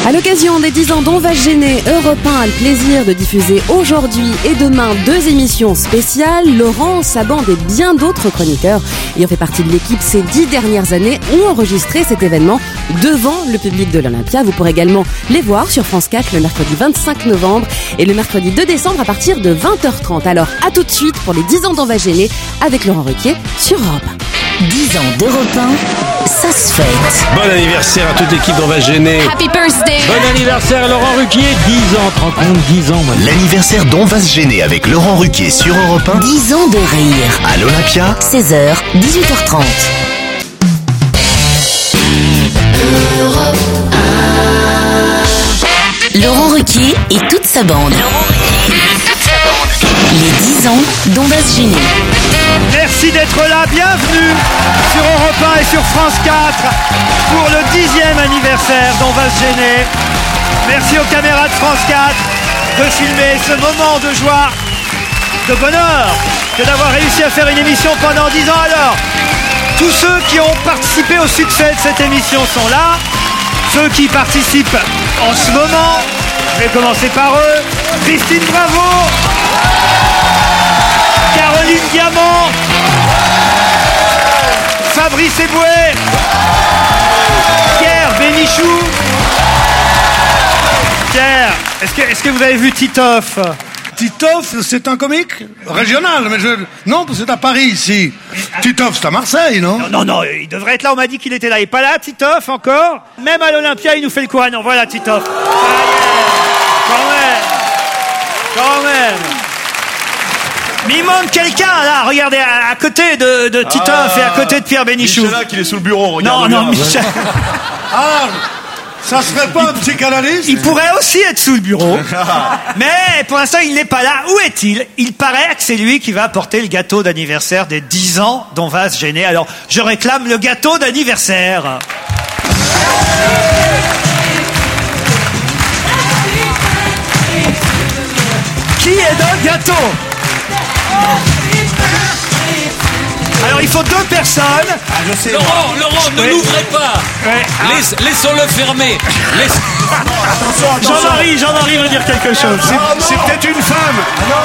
À l'occasion des 10 ans d'On va se gêner, Europe 1 a le plaisir de diffuser aujourd'hui et demain 2 émissions spéciales. Laurent, sa bande et bien d'autres chroniqueurs ayant fait partie de l'équipe ces 10 dernières années ont enregistré cet événement devant le public de l'Olympia. Vous pourrez également les voir sur France 4 le mercredi 25 novembre et le mercredi 2 décembre à partir de 20h30. Alors à tout de suite pour les 10 ans d'On va se gêner avec Laurent Ruquier sur Europe 1. 10 ans d'Europe 1, ça se fête. Bon anniversaire à toute l'équipe d'On va se gêner. Happy birthday. Bon anniversaire Laurent Ruquier, 10 ans, te rends compte, 10 ans maintenant. L'anniversaire d'On va se gêner avec Laurent Ruquier sur Europe 1. 10 ans de rire. À l'Olympia, 16h, 18h30. Europe 1. Laurent Ruquier et toute sa bande. Les 10 ans d'On va se gêner. Merci d'être là, bienvenue sur Europe 1 et sur France 4 pour le 10e anniversaire d'On va se gêner. Merci aux caméras de France 4 de filmer ce moment de joie, de bonheur, que d'avoir réussi à faire une émission pendant 10 ans. Alors, tous ceux qui ont participé au succès de cette émission sont là. Ceux qui participent en ce moment, je vais commencer par eux. Christine Bravo, Caroline Diamant, Fabrice Eboué, Pierre Bénichou. Pierre, est-ce que vous avez vu Titoff? Titoff, c'est un comique régional, mais non, c'est à Paris ici. Titoff, c'est à Marseille, non? Non, il devrait être là, on m'a dit qu'il était là. Il n'est pas là, Titoff, encore? Même à l'Olympia, il nous fait le coup. Ah non, voilà Titoff. Quand même. Mais il manque quelqu'un là, regardez, à côté de Titoff et à côté de Pierre Bénichou. Michel là, qu'il est sous le bureau, regarde. Non, Michel. Ah, ça serait pas un psychanalyste? Il pourrait aussi être sous le bureau. Mais pour l'instant, il n'est pas là. Où est-il? Il paraît que c'est lui qui va apporter le gâteau d'anniversaire des 10 ans d'On va se gêner. Alors, je réclame le gâteau d'anniversaire. Qui est dans le gâteau? Alors il faut 2 personnes. Ah, je sais. Laurent, ne l'ouvrez pas. Ouais. Laissons-le fermer. Attention. Jean-Marie veut dire quelque chose. C'est peut-être une femme.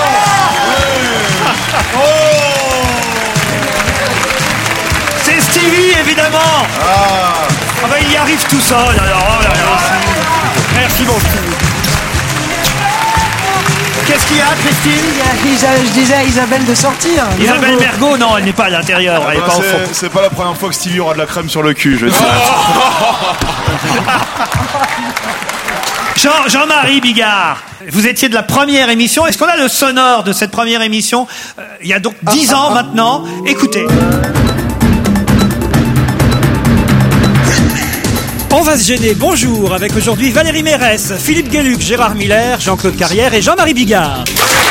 C'est Stevie, évidemment. Ah bah il y arrive tout seul. Alors, merci beaucoup. Qu'est-ce qu'il y a, Christine? Je disais à Isabelle de sortir. Isabelle Mergo, non, elle n'est pas à l'intérieur, elle n'est pas au fond. C'est pas la première fois que Stevie aura de la crème sur le cul, je veux dire. Jean-Marie Bigard, vous étiez de la première émission. Est-ce qu'on a le sonore de cette première émission? Il y a donc 10 ans maintenant. Écoutez. On va se gêner, bonjour, avec aujourd'hui Valérie Mérès, Philippe Gueluc, Gérard Miller, Jean-Claude Carrière et Jean-Marie Bigard.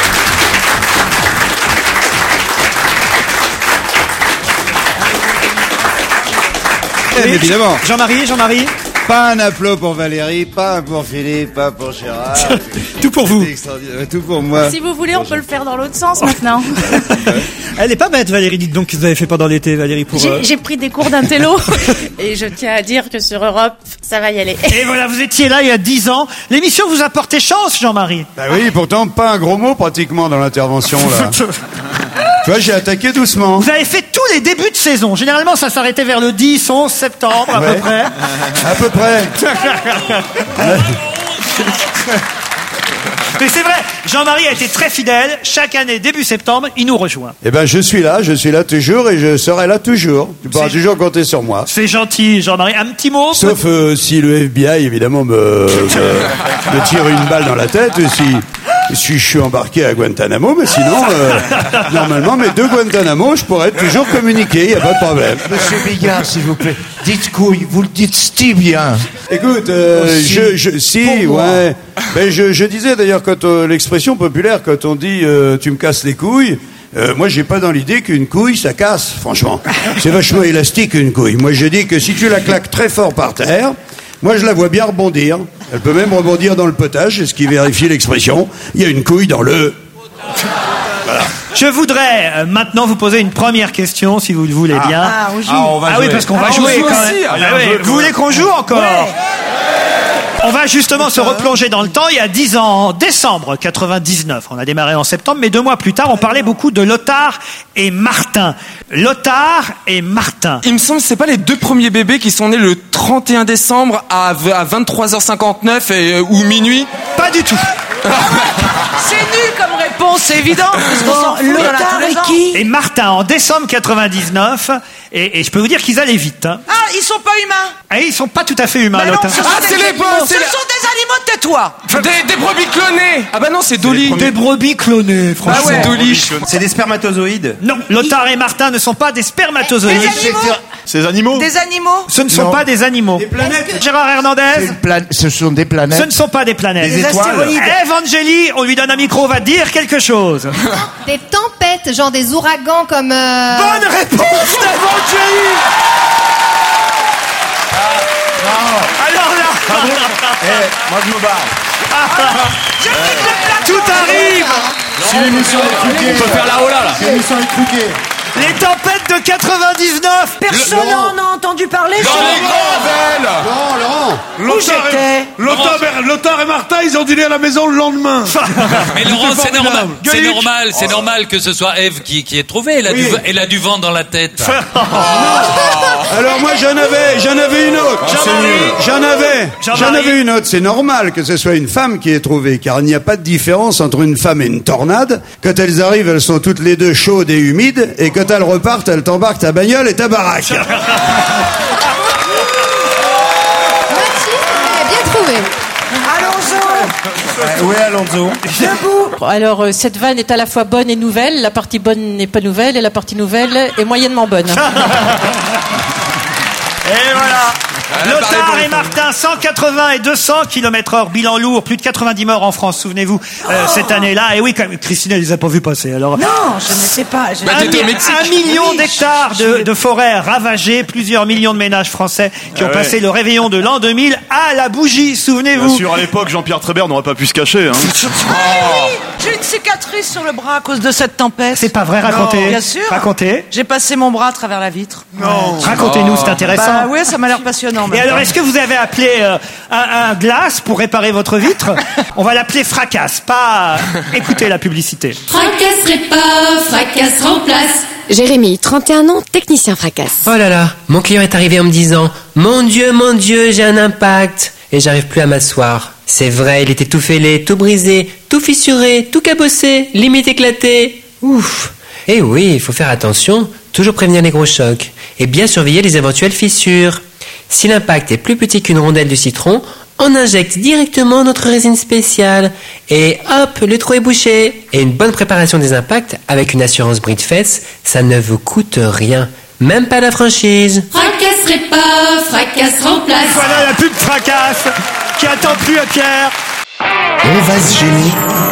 Oui, évidemment. Jean-Marie. Pas un applaud pour Valérie, pas un pour Philippe, pas pour Gérard. Tout pour vous. Tout pour moi. Si vous voulez, on peut le faire dans l'autre sens maintenant. Elle est pas bête, Valérie. Dites donc que vous avez fait pendant l'été, Valérie, pour... J'ai pris des cours d'intello et je tiens à dire que sur Europe, ça va y aller. Et voilà, vous étiez là il y a 10 ans. L'émission vous a porté chance, Jean-Marie. Bah oui, pourtant pas un gros mot pratiquement dans l'intervention là. Tu vois, j'ai attaqué doucement. Vous avez fait tous les débuts de saison. Généralement, ça s'arrêtait vers le 10, 11 septembre, à peu près. À peu près. Mais c'est vrai, Jean-Marie a été très fidèle. Chaque année, début septembre, il nous rejoint. Eh ben, je suis là toujours et je serai là toujours. Tu pourras toujours compter sur moi. C'est gentil, Jean-Marie. Un petit mot? Sauf si le FBI, évidemment, me tire une balle dans la tête, si je suis embarqué à Guantanamo, mais sinon, normalement, mes 2 Guantanamo, je pourrais toujours communiquer, il n'y a pas de problème. Monsieur Bigard, s'il vous plaît, dites couille, vous le dites si bien. Écoute, je disais d'ailleurs quand l'expression populaire, quand on dit tu me casses les couilles, moi j'ai pas dans l'idée qu'une couille ça casse, franchement. C'est vachement élastique une couille. Moi je dis que si tu la claques très fort par terre, moi je la vois bien rebondir. Elle peut même rebondir dans le potage, c'est ce qui vérifie l'expression. Il y a une couille dans le... Voilà. Je voudrais maintenant vous poser une première question, si vous le voulez bien. On joue. Oui, parce qu'on va jouer quand même. Vous voulez qu'on joue encore? On va justement se replonger dans le temps. Il y a 10 ans, en décembre 99, on a démarré en septembre, mais 2 mois plus tard, on parlait beaucoup de Lothar et Martin. Lothar et Martin. Il me semble que c'est pas les 2 premiers bébés qui sont nés le 31 décembre à 23h59 ou minuit? Pas du tout. C'est nul comme réponse, c'est évident. Lothar et qui? Et Martin, en décembre 99, et je peux vous dire qu'ils allaient vite. Hein. Ah, ils sont pas humains. Ah, ils sont pas tout à fait humains, Non, Lothar. ce sont des animaux, tais-toi. Des brebis clonées. Ah bah non, c'est Dolly. Des brebis clonées, franchement. Ah ouais, Dolly. C'est des spermatozoïdes? Non, Lothar et Martin ne sont pas des spermatozoïdes. C'est des animaux? Des animaux? Ce ne sont pas des animaux. Des planètes. Gérard Hernandez? Ce sont des planètes. Ce ne sont pas des planètes. Des étoiles. Ève Angéli, on lui donne un micro, va dire quelque chose. Des tempêtes, genre des ouragans comme... Bonne réponse d'Ève Angéli. Alors là... Moi je me barre. Tout arrive. Si l'émission est truquée. On peut faire la hola là. Si l'émission est truquée. Les tempêtes de 99. Personne n'en a entendu parler. Dans les grandes Non, Laurent. Lothar et Martin, ils ont dîné à la maison le lendemain. Mais Laurent, c'est normal. Gueuluc. C'est normal que ce soit Ève qui ait trouvé. Elle a du vent dans la tête. Alors moi j'en avais une autre. J'en avais une autre. C'est normal que ce soit une femme qui ait trouvé, car il n'y a pas de différence entre une femme et une tornade. Quand elles arrivent, elles sont toutes les deux chaudes et humides, et quand elles repartent, elles t'embarquent ta bagnole et ta baraque. Bien trouvé. Alonso. Oui, Alonso. Debout. Alors, cette vanne est à la fois bonne et nouvelle. La partie bonne n'est pas nouvelle et la partie nouvelle est moyennement bonne. Et voilà. Lothar et Martin, 180 et 200 km/h, bilan lourd, plus de 90 morts en France, souvenez-vous, cette année-là. Et oui, quand même, Christine, elle les a pas vus passer. Alors, Non, je ne sais pas. un million d'hectares de forêts ravagées, plusieurs millions de ménages français qui ont passé le réveillon de l'an 2000 à la bougie, souvenez-vous. Bien sûr, à l'époque, Jean-Pierre Trébert n'aurait pas pu se cacher. Hein. J'ai une cicatrice sur le bras à cause de cette tempête. C'est pas vrai, racontez. Bien sûr. Racontez. J'ai passé mon bras à travers la vitre. Non. Racontez-nous, c'est intéressant. Bah oui, ça m'a l'air passionnant. Et alors, est-ce que vous avez appelé un glace pour réparer votre vitre? On va l'appeler Fracasse, pas... Écoutez la publicité. Fracasse répare, fracasse remplace. Jérémy, 31 ans, technicien fracasse. Oh là là, mon client est arrivé en me disant « Mon Dieu, j'ai un impact !» Et j'arrive plus à m'asseoir. C'est vrai, il était tout fêlé, tout brisé, tout fissuré, tout cabossé, limite éclaté. Ouf. Et oui, il faut faire attention, toujours prévenir les gros chocs, et bien surveiller les éventuelles fissures. Si l'impact est plus petit qu'une rondelle de citron, on injecte directement notre résine spéciale. Et hop, le trou est bouché. Et une bonne préparation des impacts avec une assurance bris de fesses, ça ne vous coûte rien. Même pas la franchise. Fracasse répare, fracasse remplace. Voilà la pub Fracasse qui attend plus à Pierre. On va se gêner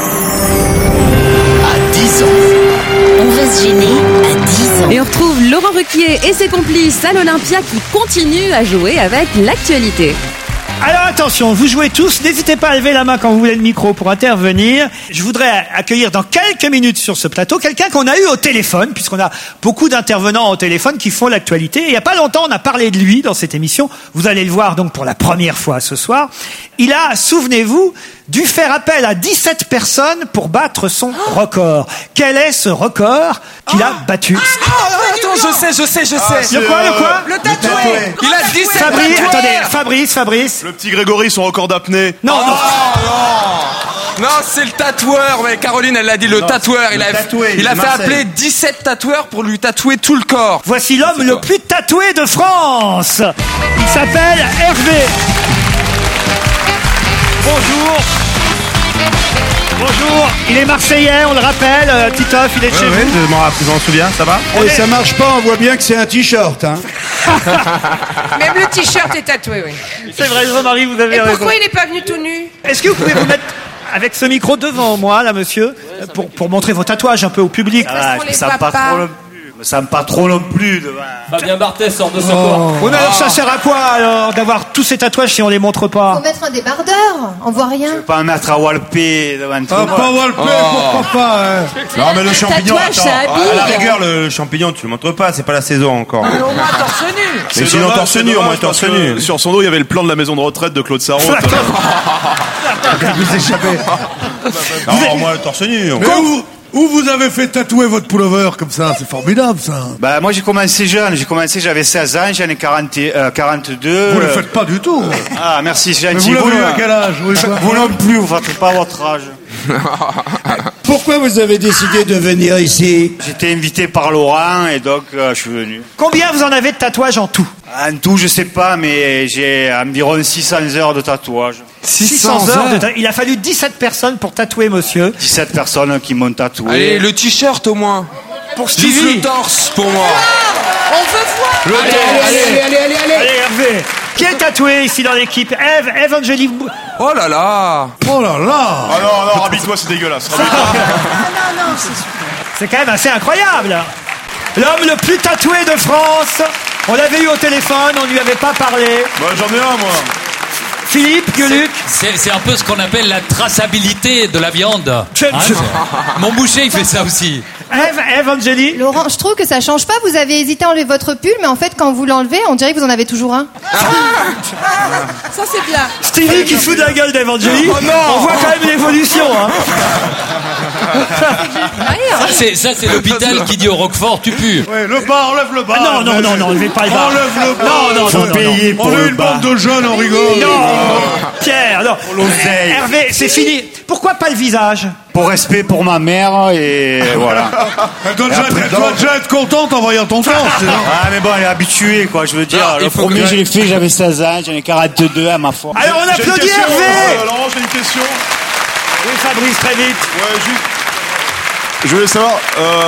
à 10 ans. On va se gêner à 10 ans. Et on retrouve Laurent Ruquier et ses complices à l'Olympia qui continuent à jouer avec l'actualité. Alors attention, vous jouez tous, n'hésitez pas à lever la main quand vous voulez le micro pour intervenir. Je voudrais accueillir dans quelques minutes sur ce plateau quelqu'un qu'on a eu au téléphone, puisqu'on a beaucoup d'intervenants au téléphone qui font l'actualité. Et il n'y a pas longtemps, on a parlé de lui dans cette émission. Vous allez le voir donc pour la première fois ce soir. Il a, souvenez-vous, dû faire appel à 17 personnes pour battre son record. Quel est ce record qu'il a battu? Attends, je sais. Le quoi? Le tatoué. Il a 17 Fabrice. Le petit Grégory, son record d'apnée. Non. Non, c'est le tatoueur. Mais Caroline, elle l'a dit, le tatoueur. Il a fait appeler 17 tatoueurs pour lui tatouer tout le corps. Voici l'homme le plus tatoué de France. Il s'appelle Hervé. Bonjour, il est marseillais, on le rappelle, Titoff, il est de chez vous. Je m'en souviens, ça va? Et ça marche pas, on voit bien que c'est un t-shirt. Hein. Même le t-shirt est tatoué, oui. C'est vrai, Jean-Marie, vous avez Et raison. pourquoi il n'est pas venu tout nu? Est-ce que vous pouvez vous mettre avec ce micro devant moi, là, monsieur, pour montrer vos tatouages un peu au public? Parce qu'on les voit pas. Ça me pas trop non plus. Fabien Barthez sort de ce corps. Oui, mais alors ça sert à quoi alors d'avoir tous ces tatouages si on les montre pas? Faut mettre un débardeur, on voit rien. Je vais pas me mettre à walper devant tout. Ah, pas walper, pourquoi pas hein. Non, mais le champignon, tatouage, ça attends. habille. À la rigueur, le champignon, tu le montres pas, c'est pas la saison encore. Mais au moins torse nu. Mais sinon, dommage, torse c'est nu, au moins dommage, torse parce que nu. Sur son dos, il y avait le plan de la maison de retraite de Claude Sarraute. Vous échappez. Non, moi, torse nu. Mais où vous avez fait tatouer votre pullover comme ça? C'est formidable, ça. Bah, moi, j'ai commencé jeune. J'avais 16 ans, j'en ai 42. Vous le faites pas du tout. Ah, merci, c'est Mais gentil. vous l'avez eu à quel âge? Oui, Vous non plus, vous faites pas votre âge. Pourquoi vous avez décidé de venir ici? J'étais invité par Laurent et donc je suis venu. Combien vous en avez de tatouages en tout? En tout, je sais pas, mais j'ai environ 600 heures de tatouage. 600 heures de Il a fallu 17 personnes pour tatouer monsieur. 17 personnes qui m'ont tatoué. Allez, le t-shirt au moins. Pour Juste Stevie. le torse pour moi. On veut voir. Allez, Hervé. Qui est tatoué ici dans l'équipe? Eve Angélique. Oh là là. Oh là là. Ah non, rabis-toi, c'est dégueulasse. C'est quand même assez incroyable. L'homme le plus tatoué de France. On l'avait eu au téléphone, on lui avait pas parlé. Bah, j'en ai un, moi. Philippe Gueluc. C'est un peu ce qu'on appelle la traçabilité de la viande. Mon boucher, il fait ça aussi. Eve Angélique. Laurent, je trouve que ça change pas. Vous avez hésité à enlever votre pull, mais en fait, quand vous l'enlevez, on dirait que vous en avez toujours un. Ça c'est bien. Stevie qui se fout de la gueule d'Evangélie. Oh non. On voit quand même l'évolution. Hein. Ça, c'est l'hôpital qui dit au Roquefort, tu pues. Ouais, le bar, enlève le bar. Ah, non, enlevez pas le bar. Enlève le bar. Non, payer pour On est le une bar. bande de jeunes, on rigole. Non, Pierre, non. Hervé, c'est fini. Pourquoi pas le visage? Pour respect pour ma mère et voilà. Elle doit déjà être contente en voyant ton corps. Ah mais bon, elle est habituée quoi, je veux dire. Non, Le il faut premier, que- je l'ai fait, j'avais 16 ans, j'en ai 42 à ma foi. Alors on J'ai une applaudit question, Hervé. Laurent, j'ai une question. Oui, Fabrice, très vite. Ouais, juste. Je voulais savoir,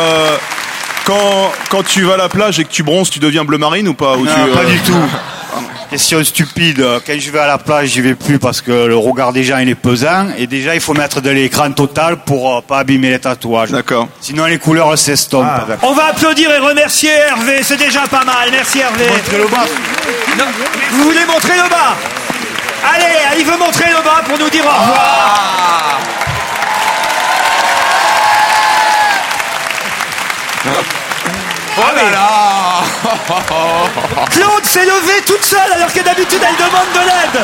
quand tu vas à la plage et que tu bronzes, tu deviens bleu marine ou pas? Ou Non, tu, pas du tout. Question stupide. Quand je vais à la plage, j'y vais plus parce que le regard des gens il est pesant et déjà il faut mettre de l'écran total pour pas abîmer les tatouages. D'accord. Sinon les couleurs s'estompent. On va applaudir et remercier Hervé, c'est déjà pas mal. Merci Hervé. Montrez le bas. Non, vous voulez montrer le bas? Allez, il veut montrer le bas pour nous dire au revoir. Oh là là. Claude s'est levée toute seule alors que d'habitude elle demande de l'aide.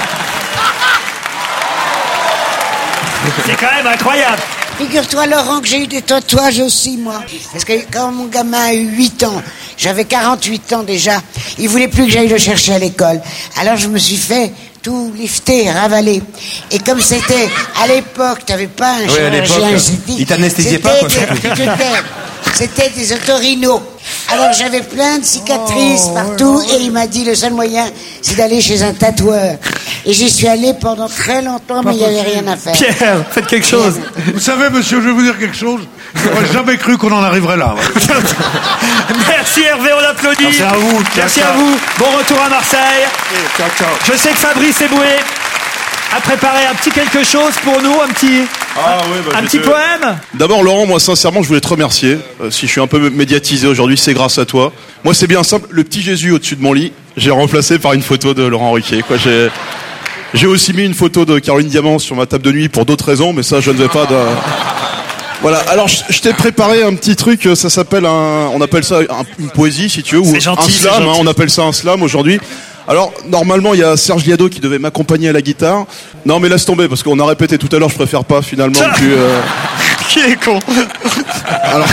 C'est quand même incroyable. Figure-toi, Laurent, que j'ai eu des tatouages aussi, moi. Parce que quand mon gamin a eu 8 ans, j'avais 48 ans déjà, il voulait plus que j'aille le chercher à l'école. Alors je me suis fait tout lifter, ravaler. Et comme c'était, à l'époque, t'avais pas un Oui, à l'époque, chirurgien esthétique. il t'anesthésiait pas, quoi. C'était des otorinos. Alors j'avais plein de cicatrices partout et il m'a dit le seul moyen c'est d'aller chez un tatoueur. Et j'y suis allé pendant très longtemps mais il n'y avait rien à faire. Pierre, faites quelque chose. Vous savez, monsieur, je vais vous dire quelque chose. J'aurais jamais cru qu'on en arriverait là. Merci Hervé, on l'applaudit. Merci à vous. Merci Ciao, à ciao. vous. Bon retour à Marseille. Ciao, ciao. Je sais que Fabrice Eboué a préparé un petit quelque chose pour nous, un petit poème. D'abord, Laurent, moi, sincèrement, je voulais te remercier. Si je suis un peu médiatisé aujourd'hui, c'est grâce à toi. Moi, c'est bien simple. Le petit Jésus au-dessus de mon lit, j'ai remplacé par une photo de Laurent Ruquier, quoi. J'ai aussi mis une photo de Caroline Diamant sur ma table de nuit pour d'autres raisons, mais ça, je ne vais pas. Voilà. Alors, je t'ai préparé un petit truc. Ça s'appelle on appelle ça une poésie, si tu veux, ou C'est gentil, un c'est slam. gentil. On appelle ça un slam aujourd'hui. Alors, normalement, il y a Serge Liado qui devait m'accompagner à la guitare. Non, mais laisse tomber, parce qu'on a répété tout à l'heure, je préfère pas, finalement, que... Qui est con. Alors...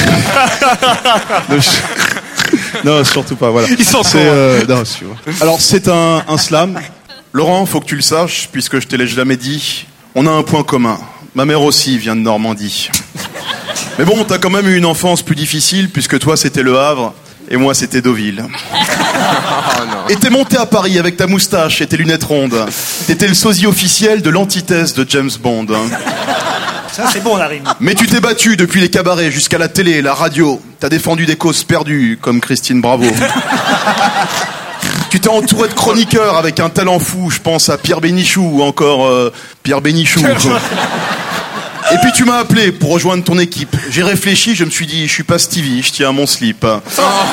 Non, surtout pas, voilà. Ils sont non, alors, c'est un slam. Laurent, faut que tu le saches, puisque je te l'ai jamais dit. On a un point commun. Ma mère aussi vient de Normandie. Mais bon, t'as quand même eu une enfance plus difficile, puisque toi, c'était Le Havre, et moi, c'était Deauville. Et t'es monté à Paris avec ta moustache et tes lunettes rondes. T'étais le sosie officiel de l'antithèse de James Bond. Ça c'est bon la rime. Mais tu t'es battu depuis les cabarets jusqu'à la télé, la radio. T'as défendu des causes perdues, comme Christine Bravo. Tu t'es entouré de chroniqueurs avec un talent fou. Je pense à Pierre Bénichou ou encore Pierre Bénichou. Et puis tu m'as appelé pour rejoindre ton équipe. J'ai réfléchi, je me suis dit, je suis pas Stevie, je tiens à mon slip. Oh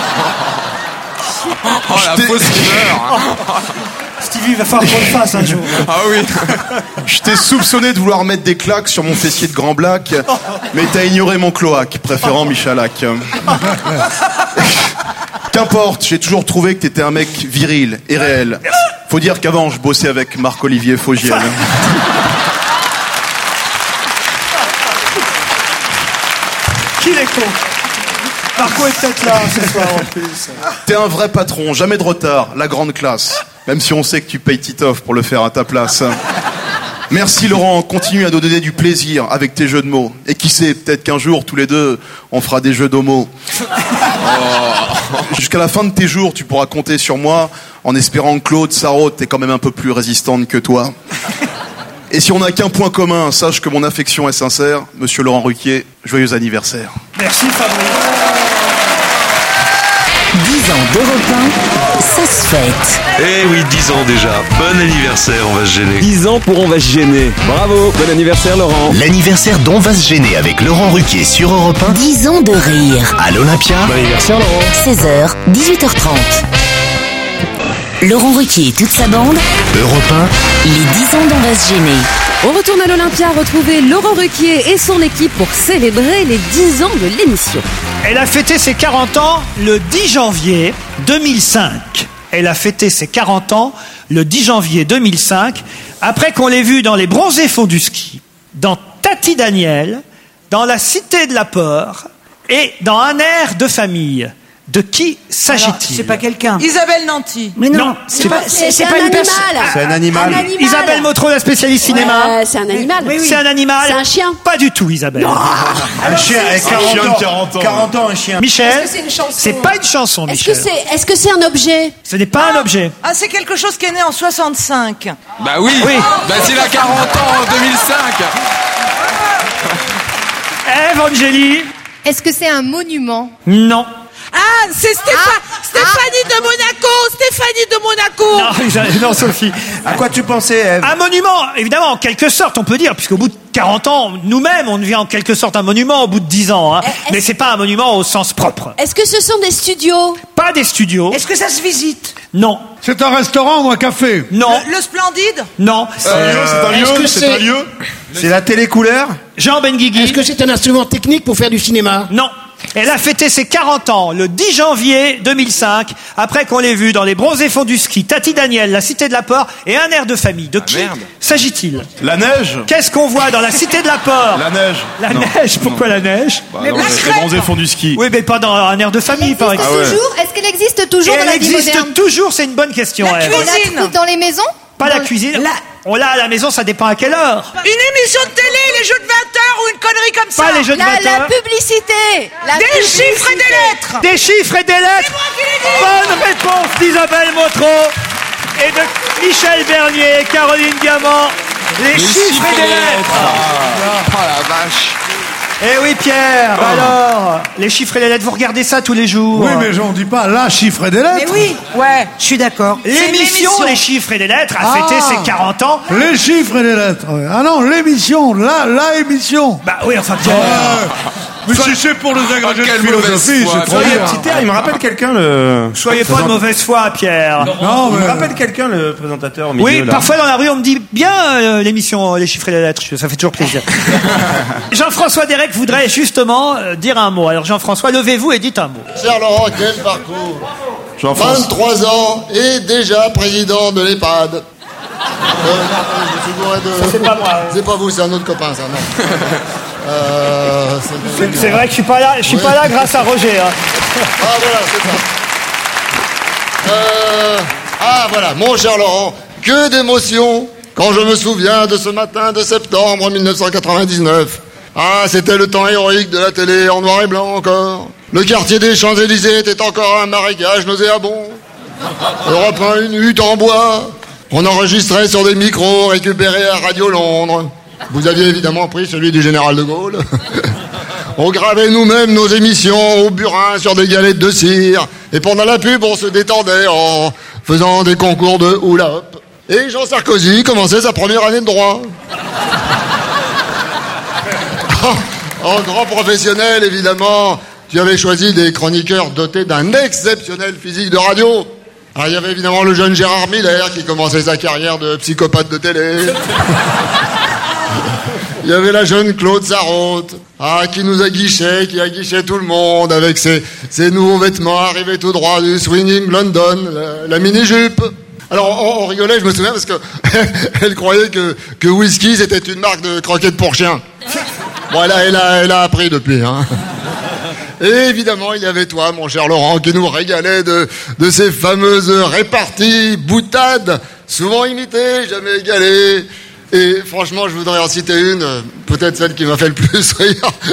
la fausse rumeur. Stevie, va falloir qu'on le fasse un jour. Ah oui. Je t'ai soupçonné de vouloir mettre des claques sur mon fessier de Grand Black, mais t'as ignoré mon cloaque, préférant Michalak. Qu'importe, j'ai toujours trouvé que t'étais un mec viril et réel. Faut dire qu'avant, je bossais avec Marc-Olivier Fogiel. Qu'il est con. Marco est peut-être là ce soir en plus. T'es un vrai patron, jamais de retard, la grande classe. Même si on sait que tu payes Titoff pour le faire à ta place. Merci Laurent, continue à nous donner du plaisir avec tes jeux de mots. Et qui sait, peut-être qu'un jour, tous les deux, on fera des jeux d'homo. Jusqu'à la fin de tes jours, tu pourras compter sur moi, en espérant que Claude Sarraute est quand même un peu plus résistante que toi. Et si on n'a qu'un point commun, sache que mon affection est sincère. Monsieur Laurent Ruquier, joyeux anniversaire. Merci Fabrice. 10 ans d'Europe 1, ça se fête. Eh oui, 10 ans déjà. Bon anniversaire, on va se gêner. 10 ans pour On va se gêner. Bravo, bon anniversaire Laurent. L'anniversaire d'On va se gêner avec Laurent Ruquier sur Europe 1. 10 ans de rire. À l'Olympia. Bon anniversaire Laurent. 16h, 18h30. Laurent Ruquier et toute sa bande. Europe 1. Les 10 ans d'On va se gêner. On retourne à l'Olympia retrouver Laurent Ruquier et son équipe pour célébrer les 10 ans de l'émission. Elle a fêté ses 40 ans le 10 janvier 2005. Elle a fêté ses 40 ans le 10 janvier 2005, après qu'on l'ait vue dans Les Bronzés font du ski, dans Tati Daniel, dans La Cité de la Peur et dans Un air de famille. De qui s'agit-il? C'est pas quelqu'un. Isabelle Nanty. Mais non, c'est pas un une personne. animal. C'est un animal. Isabelle Motro, la spécialiste cinéma. C'est un animal. Oui, oui. C'est un animal. C'est un chien. Pas du tout, Isabelle. Un chien avec 40 ans, un chien. Michel, Est-ce que c'est une chanson? c'est pas une chanson, Michel. Est-ce que c'est un objet? Ce n'est pas un objet. Ah, c'est quelque chose qui est né en 65. Bah oui. Bah s'il a 40 ans en 2005. Ève Angéli. Est-ce que c'est un monument? Non. Ah, c'est Stéphanie de Monaco. Stéphanie de Monaco. Non, Sophie. À quoi tu pensais, Ève? Un monument, évidemment, en quelque sorte, on peut dire, puisqu'au bout de 40 ans, nous-mêmes, on devient en quelque sorte un monument au bout de 10 ans. Hein. Mais c'est pas un monument au sens propre. Est-ce que ce sont des studios? Pas des studios. Est-ce que ça se visite? Non. C'est un restaurant ou un café? Non. Le Splendide? Non. C'est un lieu. C'est la télé couleur? Jean Benguigui. Est-ce que c'est un instrument technique pour faire du cinéma? Non. Elle a fêté ses 40 ans le 10 janvier 2005, après qu'on l'ait vue dans Les Bronzés font du ski, Tati Daniel, La Cité de la Peur et Un air de famille. De qui s'agit-il? La neige. Qu'est-ce qu'on voit dans La Cité de la Peur? La neige. La neige, pourquoi la neige? Les bronzés font du ski. Oui, mais pas dans Un air de famille, par exemple. Est-ce qu'elle existe toujours Et dans la elle vie moderne? existe toujours, c'est une bonne question. La Ève. cuisine. On la trouve dans les maisons? Pas la cuisine. On l'a à la maison, ça dépend à quelle heure. Une émission de télé, les jeux de 20h ou une connerie comme ça? Pas les jeux de 20 La heures. publicité. Des chiffres et des lettres. Des chiffres et des lettres. Bonne réponse d'Isabelle Motro et de Michel Bernier, Caroline Diamant. Les chiffres et des lettres. Oh la vache. Eh oui, Pierre, alors, les chiffres et les lettres, vous regardez ça tous les jours? Oui, mais on dit pas la chiffre et des lettres. Mais oui, ouais, je suis d'accord. L'émission Les chiffres et les lettres a fêté ses 40 ans. Les chiffres et les lettres. Ouais. Ah non, l'émission, la émission. Bah oui, enfin, Pierre. Mais si c'est pour les agrégés de quelle philosophie, mauvaise c'est foi. trop Soyez bien. petit air, il me rappelle quelqu'un le. Soyez pas de mauvaise foi, Pierre. Non, Il mais me rappelle quelqu'un le présentateur au milieu. Oui, là. parfois dans la rue, on me dit bien l'émission Les chiffres et les lettres. Ça fait toujours plaisir. Jean-François Derek voudrait justement dire un mot. Alors Jean-François, levez-vous et dites un mot. Cher Laurent, quel parcours! Jean-François. 23 ans et déjà président de l'EHPAD. C'est pas moi. C'est pas vous, c'est un autre copain, ça, non. C'est vrai que je suis pas là. Je suis pas là grâce à Roger. Hein. Ah voilà, c'est ça. Ah voilà, mon cher Laurent, que d'émotions quand je me souviens de ce matin de septembre 1999. Ah, c'était le temps héroïque de la télé en noir et blanc encore. Le quartier des Champs-Élysées était encore un marécage nauséabond. Europe 1, une hutte en bois. On enregistrait sur des micros récupérés à Radio Londres. Vous aviez évidemment pris celui du général de Gaulle. On gravait nous-mêmes nos émissions au burin sur des galettes de cire. Et pendant la pub, on se détendait en faisant des concours de hula hop. Et Jean Sarkozy commençait sa première année de droit. En grand professionnel, évidemment, tu avais choisi des chroniqueurs dotés d'un exceptionnel physique de radio. Alors, il y avait évidemment le jeune Gérard Miller qui commençait sa carrière de psychopathe de télé. Il y avait la jeune Claude Sarraute, qui nous aguichait, qui aguichait tout le monde avec ses nouveaux vêtements arrivés tout droit du Swinging London, la mini-jupe. Alors, on rigolait, je me souviens, parce que elle croyait que whisky, c'était une marque de croquettes pour chiens. Bon, elle a appris depuis, hein. Et évidemment, il y avait toi, mon cher Laurent, qui nous régalait de ces fameuses réparties, boutades, souvent imitées, jamais égalées. Et franchement, je voudrais en citer une, peut-être celle qui m'a fait le plus rire.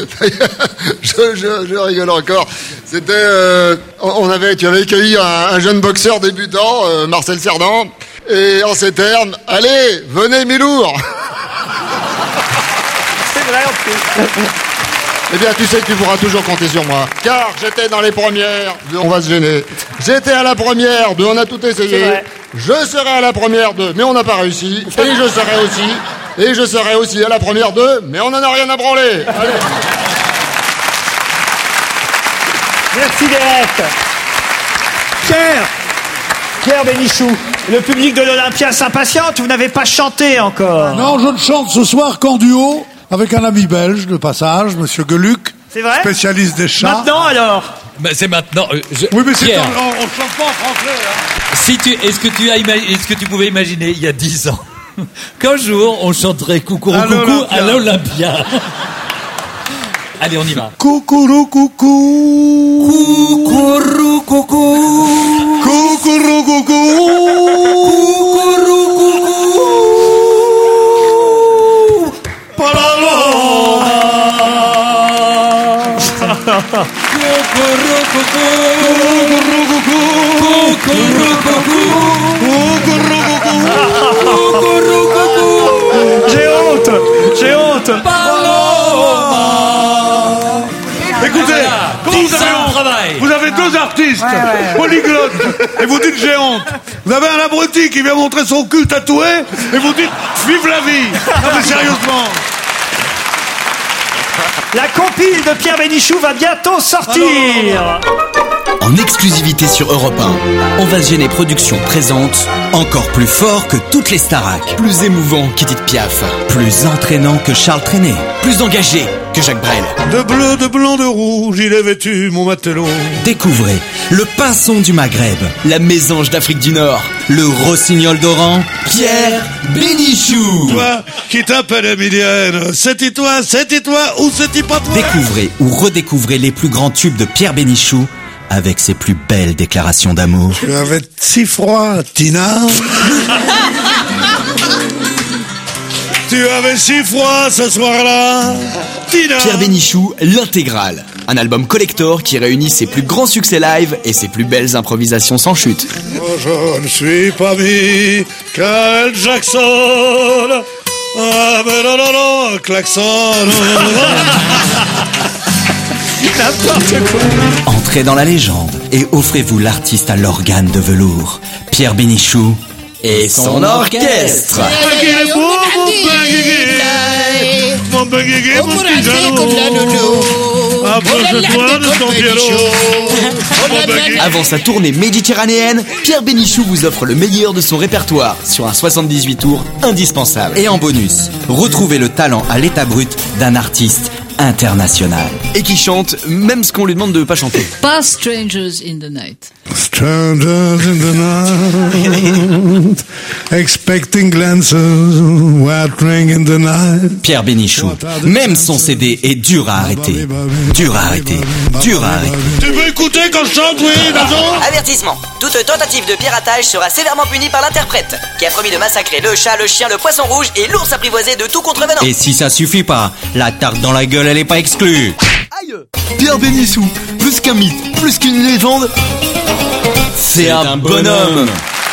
je rigole encore. C'était, tu avais accueilli un jeune boxeur débutant, Marcel Cerdan, et en ces termes, allez, venez Milour. C'est vrai en plus. Eh bien, tu sais que tu pourras toujours compter sur moi. Car j'étais dans les premières de On va se gêner. J'étais à la première de On a tout essayé. Je serai à la première de Mais on n'a pas réussi. Et je serai aussi à la première de Mais on n'en a rien à branler. Allez. Merci Derek. Pierre Bénichou, le public de l'Olympia s'impatiente, vous n'avez pas chanté encore. Non, je ne chante ce soir qu'en duo avec un ami belge de passage, Monsieur Geluc. C'est vrai ? Spécialiste des chats. Maintenant alors ? C'est maintenant. Oui, mais c'est Pierre, on chante pas en français. Hein. Est-ce que tu pouvais imaginer il y a 10 ans qu'un jour on chanterait Coucourou Coucou à l'Olympia? Allez, on y va. Coucourou coucou. Coucourou coucou. Coucourou coucou. Coucourou coucou. J'ai honte. Écoutez, comment vous avez honte ? Vous avez deux artistes polyglottes et vous dites j'ai honte. Vous avez un abruti qui vient montrer son cul tatoué et vous dites vive la vie. Non mais sérieusement. La compile de Pierre Bénichou va bientôt sortir. En exclusivité sur Europe 1, On va se gêner Productions présente Encore plus fort que toutes les Starac. Plus émouvant qu'Edith Piaf. Plus entraînant que Charles Trenet. Plus engagé que Jacques Brel. De bleu, de blanc, de rouge, il est vêtu, mon matelot. Découvrez le pinson du Maghreb, la mésange d'Afrique du Nord, le rossignol d'Oran, Pierre Bénichou. Toi qui t'appelles Emilienne, c'est-y toi ou c'est-y pas toi? Découvrez ou redécouvrez les plus grands tubes de Pierre Bénichou avec ses plus belles déclarations d'amour. Tu avais si froid, Tina. Tu avais si froid ce soir-là, Tina. Pierre Bénichou, l'intégrale. Un album collector qui réunit ses plus grands succès live et ses plus belles improvisations sans chute. Oh, je ne suis pas Michael Jackson. Ah, mais non, klaxon. N'importe quoi. Entrez dans la légende et offrez-vous l'artiste à l'organe de velours, Pierre Bénichou et son orchestre. Mon benguigui, mon approche-toi de ton violon. Avant sa tournée méditerranéenne, Pierre Bénichou vous offre le meilleur de son répertoire sur un 78 tours indispensable. Et en bonus, retrouvez le talent à l'état brut d'un artiste international. Et qui chante même ce qu'on lui demande de pas chanter. Pas Strangers in the Night. Strangers in the night, expecting glances, watering in the night. Pierre Bénichou, même son CD est dur à arrêter. Dur à arrêter. Dur à arrêter. Tu veux écouter quand je chante, oui, Nazo ? Avertissement. Toute tentative de piratage sera sévèrement punie par l'interprète, qui a promis de massacrer le chat, le chien, le poisson rouge et l'ours apprivoisé de tout contrevenant. Et si ça suffit pas, la tarte dans la gueule, elle est pas exclue. Aïe. Pierre Bénichou, plus qu'un mythe, plus qu'une légende, c'est un bonhomme.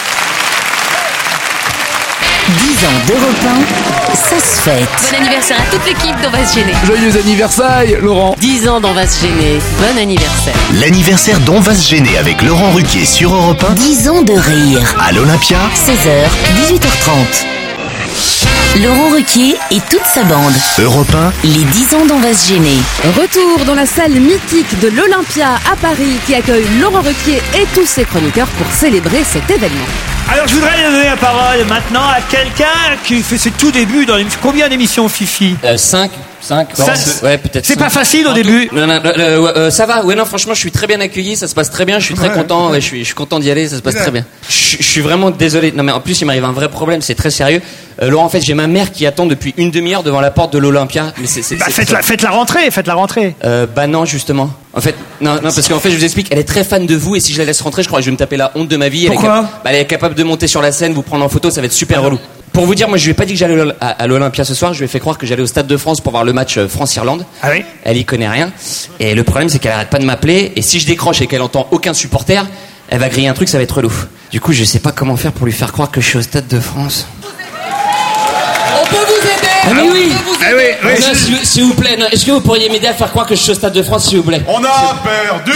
10 ans d'Europe 1, ça se fête. Bon anniversaire à toute l'équipe d'On va se gêner. Joyeux anniversaire, Laurent. 10 ans d'On va se gêner. Bon anniversaire. L'anniversaire d'On va se gêner avec Laurent Ruquier sur Europe 1. 10 ans de rire. À l'Olympia. 16h, 18h30. Laurent Ruquier et toute sa bande. Europe 1. Les 10 ans d'On va se gêner. Retour dans la salle mythique de l'Olympia à Paris qui accueille Laurent Ruquier et tous ses chroniqueurs pour célébrer cet événement. Alors je voudrais donner la parole maintenant à quelqu'un qui fait ses tout débuts dans l'émission. Combien d'émissions, Fifi? 5. Ouais, peut-être. C'est pas facile au début. Non, ça va. Ouais, non, franchement, je suis très bien accueilli, ça se passe très bien, je suis très content, ouais, je suis content d'y aller, ça se passe très bien. Je suis vraiment désolé. Non, mais en plus, il m'arrive un vrai problème, c'est très sérieux. Laurent, en fait, j'ai ma mère qui attend depuis une demi-heure devant la porte de l'Olympia. Mais faites la rentrée. Bah non, justement. En fait, non, parce qu'en fait, je vous explique, elle est très fan de vous et si je la laisse rentrer, je crois que je vais me taper la honte de ma vie. Pourquoi? Elle est capable de monter sur la scène, vous prendre en photo, ça va être super relou. Pour vous dire, moi je lui ai pas dit que j'allais à l'Olympia ce soir, je lui ai fait croire que j'allais au Stade de France pour voir le match France-Irlande. Ah oui? Elle y connaît rien. Et le problème c'est qu'elle arrête pas de m'appeler et si je décroche et qu'elle entend aucun supporter, elle va griller un truc, ça va être relou. Du coup, je sais pas comment faire pour lui faire croire que je suis au Stade de France. On peut vous aider. Ah mais oui. Oui. Non, s'il vous plaît, non, est-ce que vous pourriez m'aider à faire croire que je suis au Stade de France, s'il vous plaît? On a perdu.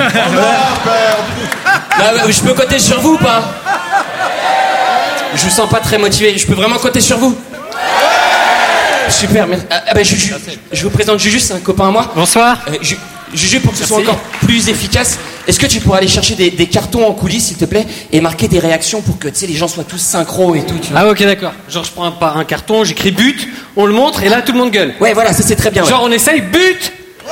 Je peux compter sur vous ou pas? Je vous sens pas très motivé. Je peux vraiment compter sur vous? Super, merci. Je vous présente Juju, c'est un copain à moi. Bonsoir. Juju, pour que ce soit encore plus efficace, est-ce que tu pourrais aller chercher des cartons en coulisses, s'il te plaît, et marquer des réactions pour que les gens soient tous synchro et tout, tu vois? Ah ok, d'accord. Genre je prends un carton, j'écris but, on le montre et là tout le monde gueule. Ouais, voilà, ça c'est très bien. Genre on essaye but.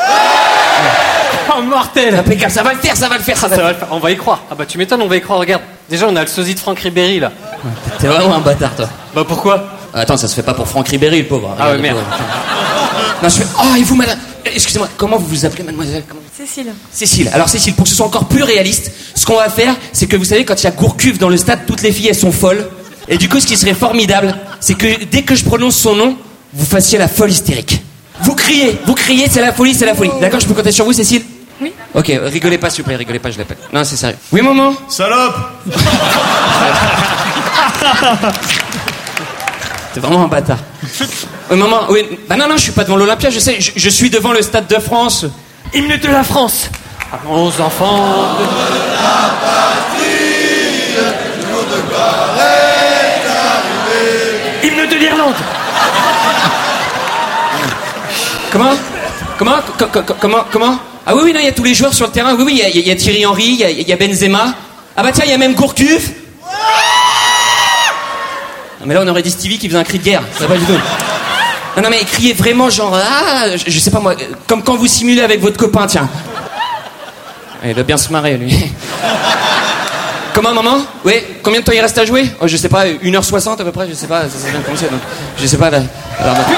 Oh mortel. Impeccable, ça va le faire. On va y croire. Ah bah tu m'étonnes, on va y croire. Regarde, déjà on a le sosie de Franck Ribéry là. T'es vraiment un bâtard, toi. Bah pourquoi? Attends, ça se fait pas pour Franck Ribéry, le pauvre. Ah ouais, merde. Non, je fais... Oh, et vous, madame... Excusez-moi, comment vous vous appelez, mademoiselle? Cécile. Alors, Cécile, pour que ce soit encore plus réaliste, ce qu'on va faire, c'est que vous savez, quand il y a Gourcuff dans le stade, toutes les filles, elles sont folles. Et du coup, ce qui serait formidable, c'est que dès que je prononce son nom, vous fassiez la folle hystérique. Vous criez, c'est la folie. D'accord, je peux compter sur vous, Cécile? Oui. Ok, rigolez pas, s'il vous plaît, je l'appelle. Non, c'est sérieux. Oui, maman? Salope. T'es vraiment un bâtard. Maman, oui. Bah non, je suis pas devant l'Olympia, je sais, je suis devant le Stade de France. Hymne de la France. Allons enfants de la patrie, le jour de gloire est arrivé. Hymne de l'Irlande. Comment? Ah oui, non, il y a tous les joueurs sur le terrain. Oui, il y a Thierry Henry, il y a Benzema. Ah bah tiens, il y a même Gourcuff. Non, mais là, on aurait dit Stevie qui faisait un cri de guerre. Ça va du tout. Non, mais criez vraiment genre... je sais pas moi, comme quand vous simulez avec votre copain, tiens. Il doit bien se marrer, lui. Comment, maman? Oui, combien de temps il reste à jouer? Oh, je sais pas, 1h60 à peu près, je sais pas, ça vient de commencer, donc... Je sais pas, là... Alors, bah...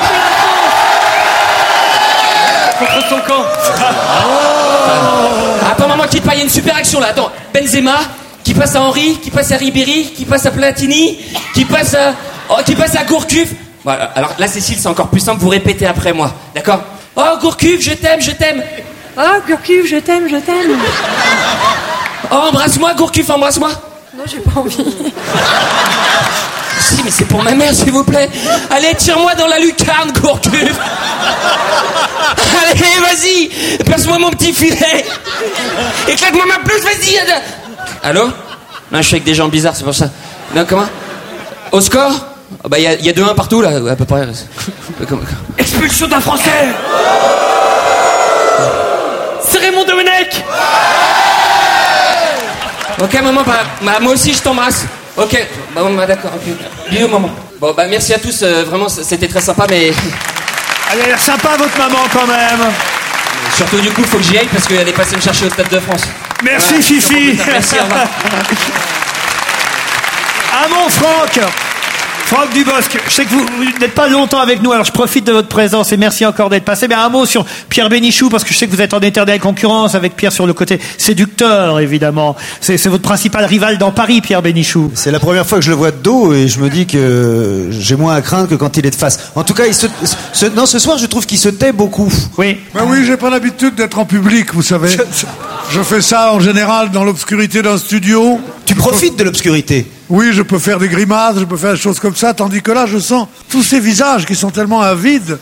Contre son camp. Attends, maman, quitte pas, il y a une super action, là, attends. Benzema, qui passe à Henry, qui passe à Ribéry, qui passe à Platini, qui passe à Gourcuff. Voilà, alors là, Cécile, c'est encore plus simple, vous répétez après moi, d'accord? Oh, Gourcuff, je t'aime. Oh, Gourcuff, je t'aime. Oh, embrasse-moi, Gourcuff, embrasse-moi. Non, j'ai pas envie. Si, mais c'est pour ma mère, s'il vous plaît. Allez, tire-moi dans la lucarne, Gourcuff. Allez, vas-y, passe-moi mon petit filet. Éclate-moi ma pelouse, vas-y. Allô? Non, je suis avec des gens bizarres, c'est pour ça. Non, comment? Au score? Bah, il y a 2-1 partout, là, à peu près. Expulsion d'un Français. C'est Raymond Domenech. Ok, maman, bah, moi aussi, je t'embrasse. Ok, bah, d'accord, ok. Bisous, maman. Bon, bah, merci à tous, vraiment, c'était très sympa, mais... Elle a l'air sympa, votre maman, quand même. Surtout, du coup, faut que j'y aille, parce qu'elle est passée me chercher au Stade de France. Merci, voilà, Fifi. Merci, au revoir. Ah mon Franck Dubosc, je sais que vous n'êtes pas longtemps avec nous, alors je profite de votre présence et merci encore d'être passé. Mais un mot sur Pierre Bénichou, parce que je sais que vous êtes en éternelle concurrence avec Pierre sur le côté séducteur, évidemment. C'est votre principal rival dans Paris, Pierre Bénichou. C'est la première fois que je le vois de dos et je me dis que j'ai moins à craindre que quand il est de face. En tout cas, ce soir, je trouve qu'il se tait beaucoup. Oui. Ben oui, j'ai pas l'habitude d'être en public, vous savez. Je fais ça en général dans l'obscurité d'un studio. Tu profites de l'obscurité? Oui, je peux faire des grimaces, je peux faire des choses comme ça, tandis que là, je sens tous ces visages qui sont tellement avides,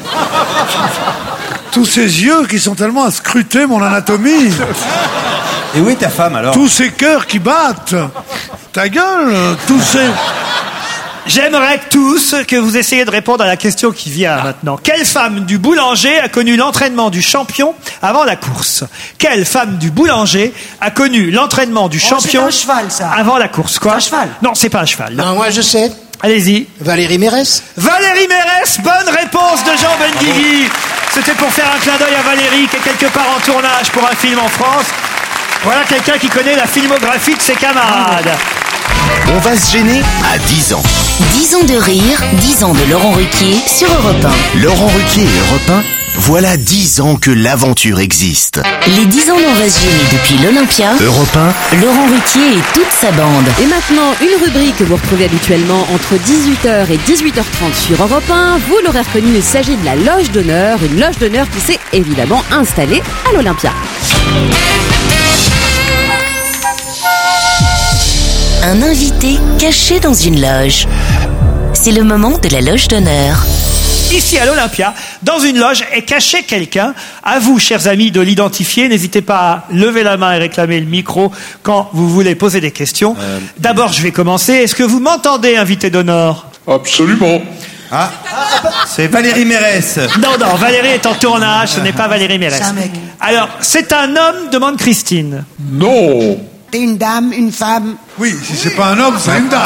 tous ces yeux qui sont tellement à scruter mon anatomie. Et où est ta femme, alors? Tous ces cœurs qui battent. Ta gueule, tous ces... J'aimerais tous que vous essayiez de répondre à la question qui vient maintenant. Quelle femme du boulanger a connu l'entraînement du champion avant la course? Quelle femme du boulanger a connu l'entraînement du champion c'est un cheval, ça. avant la course? Quoi? C'est un cheval. Non, c'est pas un cheval. Non, moi je sais. Allez-y. Valérie Mérès. Valérie Mérès, bonne réponse de Jean Benguigui. C'était pour faire un clin d'œil à Valérie qui est quelque part en tournage pour un film en France. Voilà quelqu'un qui connaît la filmographie de ses camarades. On va se gêner à 10 ans. 10 ans de rire, 10 ans de Laurent Ruquier sur Europe 1. Laurent Ruquier et Europe 1, voilà 10 ans que l'aventure existe. Les 10 ans d'On va se gêner depuis l'Olympia. Europe 1, Laurent Ruquier et toute sa bande. Et maintenant, une rubrique que vous retrouvez habituellement entre 18h et 18h30 sur Europe 1. Vous l'aurez reconnu, il s'agit de la loge d'honneur. Une loge d'honneur qui s'est évidemment installée à l'Olympia. Un invité caché dans une loge. C'est le moment de la loge d'honneur. Ici à l'Olympia, dans une loge, est caché quelqu'un. À vous, chers amis, de l'identifier. N'hésitez pas à lever la main et réclamer le micro quand vous voulez poser des questions. D'abord, je vais commencer. Est-ce que vous m'entendez, invité d'honneur? Absolument. Ah, c'est Valérie Mérès. Non, Valérie est en tournage, ce n'est pas Valérie Mérès. C'est un mec. Alors, c'est un homme, demande Christine. Non. T'es une dame, une femme. Oui, si c'est pas un homme, c'est une dame.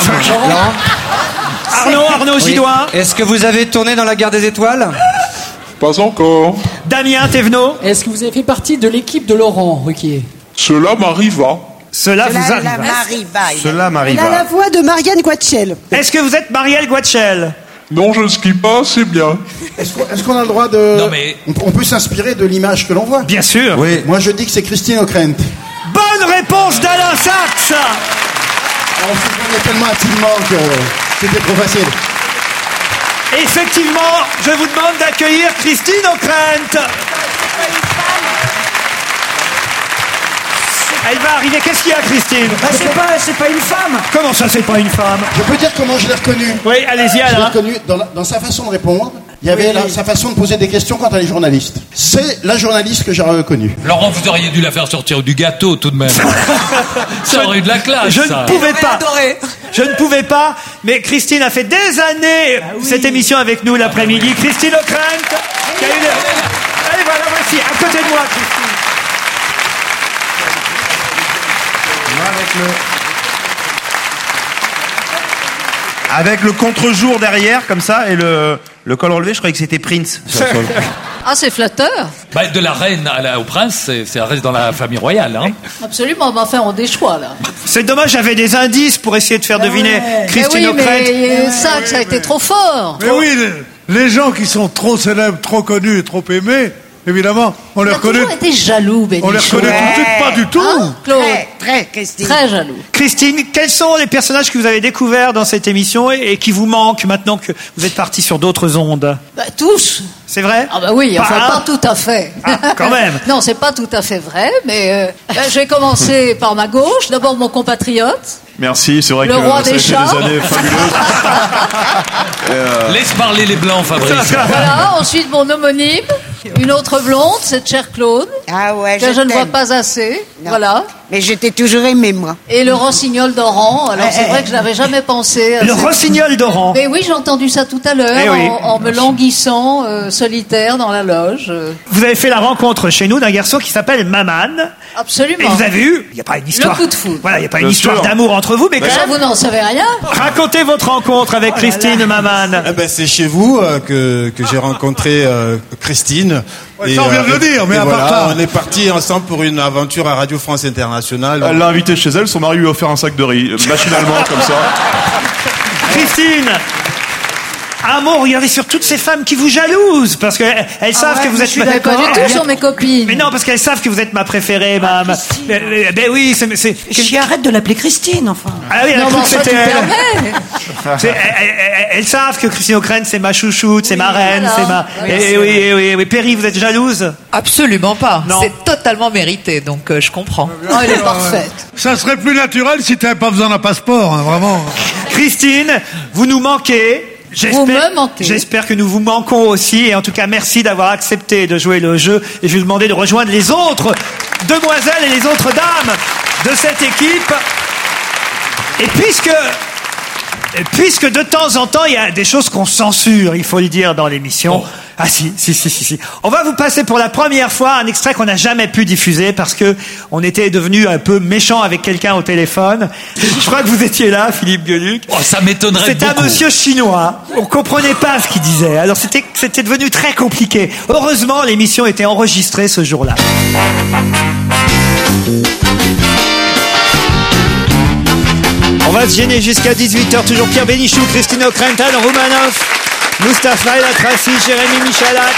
Arnaud Gidoin. Est-ce que vous avez tourné dans la Guerre des Étoiles? Pas encore. Damien Thévenot. Est-ce que vous avez fait partie de l'équipe de Laurent Ruquier? Cela m'arriva. Cela vous arrive. Cela m'arrive. Elle a la voix de Marianne Guatchel. Est-ce que vous êtes Marielle Guatchel? Non, je ne skie pas, c'est bien. Est-ce qu'on a le droit de... Non, mais- On peut s'inspirer de l'image que l'on voit. Bien sûr. Oui. Moi je dis que c'est Christine O'Krent. Bonne réponse d'Alain Sachs. On se connaît tellement intimement que c'était trop facile. Effectivement, je vous demande d'accueillir Christine O'Krent. Elle va arriver. Qu'est-ce qu'il y a, Christine? C'est pas une femme. Comment ça, c'est pas une femme? Je peux dire comment je l'ai reconnue. Oui, allez-y, Je l'ai Alain. reconnue dans sa façon de répondre. Il y avait sa façon de poser des questions quand elle est journaliste. C'est la journaliste que j'ai reconnue. Laurent, vous auriez dû la faire sortir du gâteau tout de même. Ça aurait eu de la classe. Je ça. ne pouvais pas. Je ne pouvais pas. Mais Christine a fait des années cette émission avec nous l'après-midi. Christine O'Krent. Qui a eu Allez, voilà, voici, à côté de moi, Christine. Avec le contre-jour derrière, comme ça, et le col relevé, je croyais que c'était Prince. Sur le sol. Ah, c'est flatteur. Bah, de la reine au prince, ça reste dans la famille royale. Hein. Absolument, mais enfin, on déchoit, là. C'est dommage, j'avais des indices pour essayer de faire deviner Christine mais oui, O'Krent. mais ça a été trop fort. Mais oui, les gens qui sont trop célèbres, trop connus et trop aimés, évidemment, on les Il a reconnaît. toujours été jaloux, Bénichou. On les reconnaît tout de suite pas du tout. Hein, Claude? Très, Christine. Très jaloux. Christine, quels sont les personnages que vous avez découverts dans cette émission et qui vous manquent maintenant que vous êtes parti sur d'autres ondes? Bah, tous. C'est vrai? Ah bah oui, enfin pas tout à fait. Quand même. Non, c'est pas tout à fait vrai, mais je vais commencer par ma gauche. D'abord mon compatriote. Merci, c'est vrai Le que roi ça a des été chats. des années fabuleuses. Laisse parler les blancs, Fabrice. Voilà, ensuite mon homonyme, une autre blonde, c'est chère Claude. Ah ouais, que je ne vois pas assez. Voilà. Mais je t'ai toujours aimé, moi. Et le rossignol d'Oran. Alors c'est vrai que je n'avais jamais pensé. À Le cette- rossignol d'Oran. Mais oui, j'ai entendu ça tout à l'heure, Eh oui. en me languissant solitaire dans la loge. Vous avez fait la rencontre chez nous d'un garçon qui s'appelle Maman. Absolument. Et vous avez eu, il n'y a pas une histoire. Le coup de foudre. Voilà, il n'y a pas une Bien histoire sûr. d'amour entre vous, mais quand Ça, même. vous n'en savez rien. Racontez votre rencontre avec Christine Maman. Eh ben, c'est chez vous que j'ai rencontré Christine. Ouais, ça, on vient de le dire, mais et à part voilà, ça. on est partis ensemble pour une aventure à Radio France Internationale. Elle l'a invitée chez elle, son mari lui a offert un sac de riz, machinalement comme ça. Christine, un mot, regardez sur toutes ces femmes qui vous jalousent, parce qu'elles savent ouais, que vous je êtes suis pas du tout sur mes copines. Mais non, parce qu'elles savent que vous êtes ma préférée, mam. Ben oui, c'est. Arrête de l'appeler Christine, enfin. Ah oui, elle a Non, cru mais que enfin, c'était tu elle. permets. Elles savent que Christine O'Krent, c'est ma chouchoute, c'est ma reine, voilà. c'est ma. Oui. Perry, vous êtes jalouse? Absolument pas. Non. C'est totalement mérité, donc je comprends. Oh, elle est parfaite. Ça serait plus naturel si t'avais pas besoin d'un passeport, hein, vraiment. Christine, vous nous manquez. Vous me manquez. J'espère que nous vous manquons aussi. Et en tout cas, merci d'avoir accepté de jouer le jeu. Et je vais vous demander de rejoindre les autres demoiselles et les autres dames de cette équipe. Et puisque Puisque de temps en temps, il y a des choses qu'on censure, il faut le dire, dans l'émission. Ah si. On va vous passer pour la première fois un extrait qu'on n'a jamais pu diffuser parce que on était devenu un peu méchant avec quelqu'un au téléphone. Je crois que vous étiez là, Philippe Gueluc. Oh, ça m'étonnerait beaucoup. C'était un monsieur chinois. On comprenait pas ce qu'il disait. Alors c'était devenu très compliqué. Heureusement, l'émission était enregistrée ce jour-là. On va se gêner jusqu'à 18h. Toujours Pierre Bénichou, Christine O'Krent, Roumanoff, Mustapha El Atrassi, Jérémy Michalak.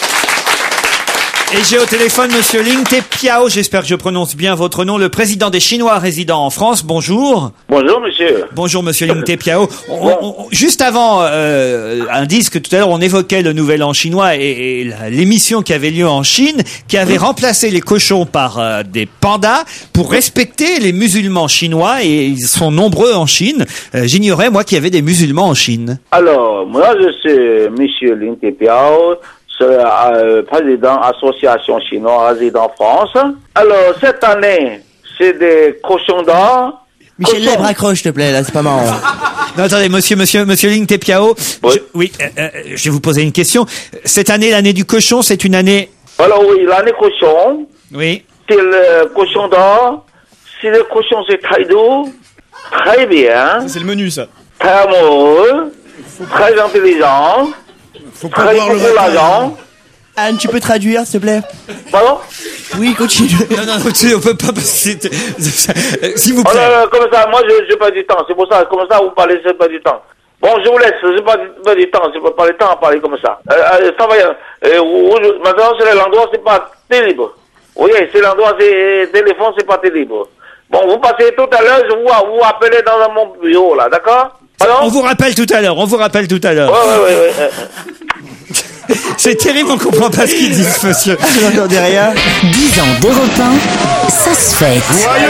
Et j'ai au téléphone Monsieur Ling Te-Piao, j'espère que je prononce bien votre nom, le président des Chinois résidant en France. Bonjour. Bonjour monsieur. Bonjour Monsieur Ling Te-Piao. Juste avant un disque, tout à l'heure on évoquait le Nouvel An chinois et l'émission qui avait lieu en Chine, qui avait remplacé les cochons par des pandas pour respecter les musulmans chinois, et ils sont nombreux en Chine. J'ignorais moi qu'il y avait des musulmans en Chine. Alors, moi je suis Monsieur Ling Te-Piao. Président Association chinoise résident en France. Alors, cette année, c'est des cochons d'or. Michel Lèbre, accroche, s'il te plaît, là, c'est pas marrant. Non, attendez, monsieur Ling Te-Piao. Oui. Je vais vous poser une question. Cette année, l'année du cochon, c'est une année... Alors oui, l'année cochon. Oui. C'est le cochon d'or. Si le cochon, c'est très doux, très bien. C'est le menu, ça. Très amoureux, très intelligent. Faut pas voir le l'argent. Anne, tu peux traduire, s'il te plaît? Pardon? Oui, continue. Non, on peut pas passer. S'il vous plaît. Comme ça, moi, je pas du temps. C'est pour ça, comme ça, vous parlez, c'est pas du temps. Bon, je vous laisse, j'ai pas du temps. C'est pas le temps à parler comme ça. Ça va, maintenant, c'est l'endroit, c'est pas terrible. Oui, c'est l'endroit, c'est téléphone, c'est pas terrible. Bon, vous passez tout à l'heure, je vous appelez dans mon bureau, là, d'accord? On vous rappelle tout à l'heure. Ouais. C'est terrible, on comprend pas ce qu'ils disent, monsieur. J'entendais rien. 10 ans d'Europe 1, ça se fête.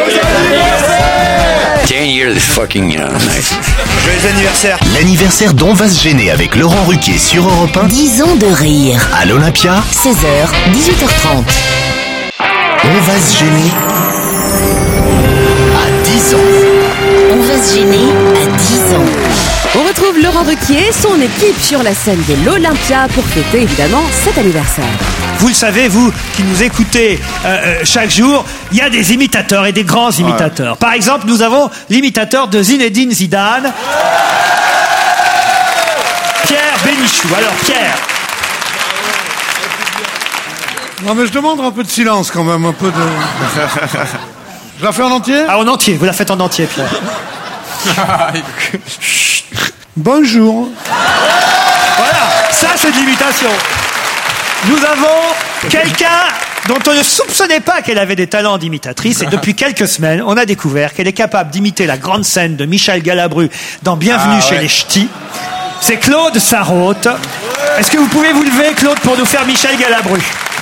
10 years fucking nice. Joyeux anniversaire. L'anniversaire dont va se gêner avec Laurent Ruquier sur Europe 1. 10 ans de rire. À l'Olympia. 16h, 18h30. On va se gêner à 10 ans. On va se gêner à 10 ans. On retrouve Laurent Ruquier et son équipe sur la scène de l'Olympia pour fêter évidemment cet anniversaire. Vous le savez, vous qui nous écoutez chaque jour, il y a des imitateurs et des grands imitateurs. Ouais. Par exemple, nous avons l'imitateur de Zinedine Zidane, Pierre Bénichou. Alors Pierre. Non mais je demande un peu de silence quand même, un peu de... Je la fais en entier? Ah, en entier, vous la faites en entier, Pierre. Bonjour. Voilà, ça c'est de l'imitation. Nous avons quelqu'un dont on ne soupçonnait pas qu'elle avait des talents d'imitatrice, et depuis quelques semaines, on a découvert qu'elle est capable d'imiter la grande scène de Michel Galabru dans Bienvenue chez les Ch'tis. C'est Claude Sarraute. Est-ce que vous pouvez vous lever, Claude, pour nous faire Michel Galabru?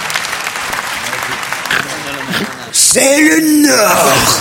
C'est le Nord.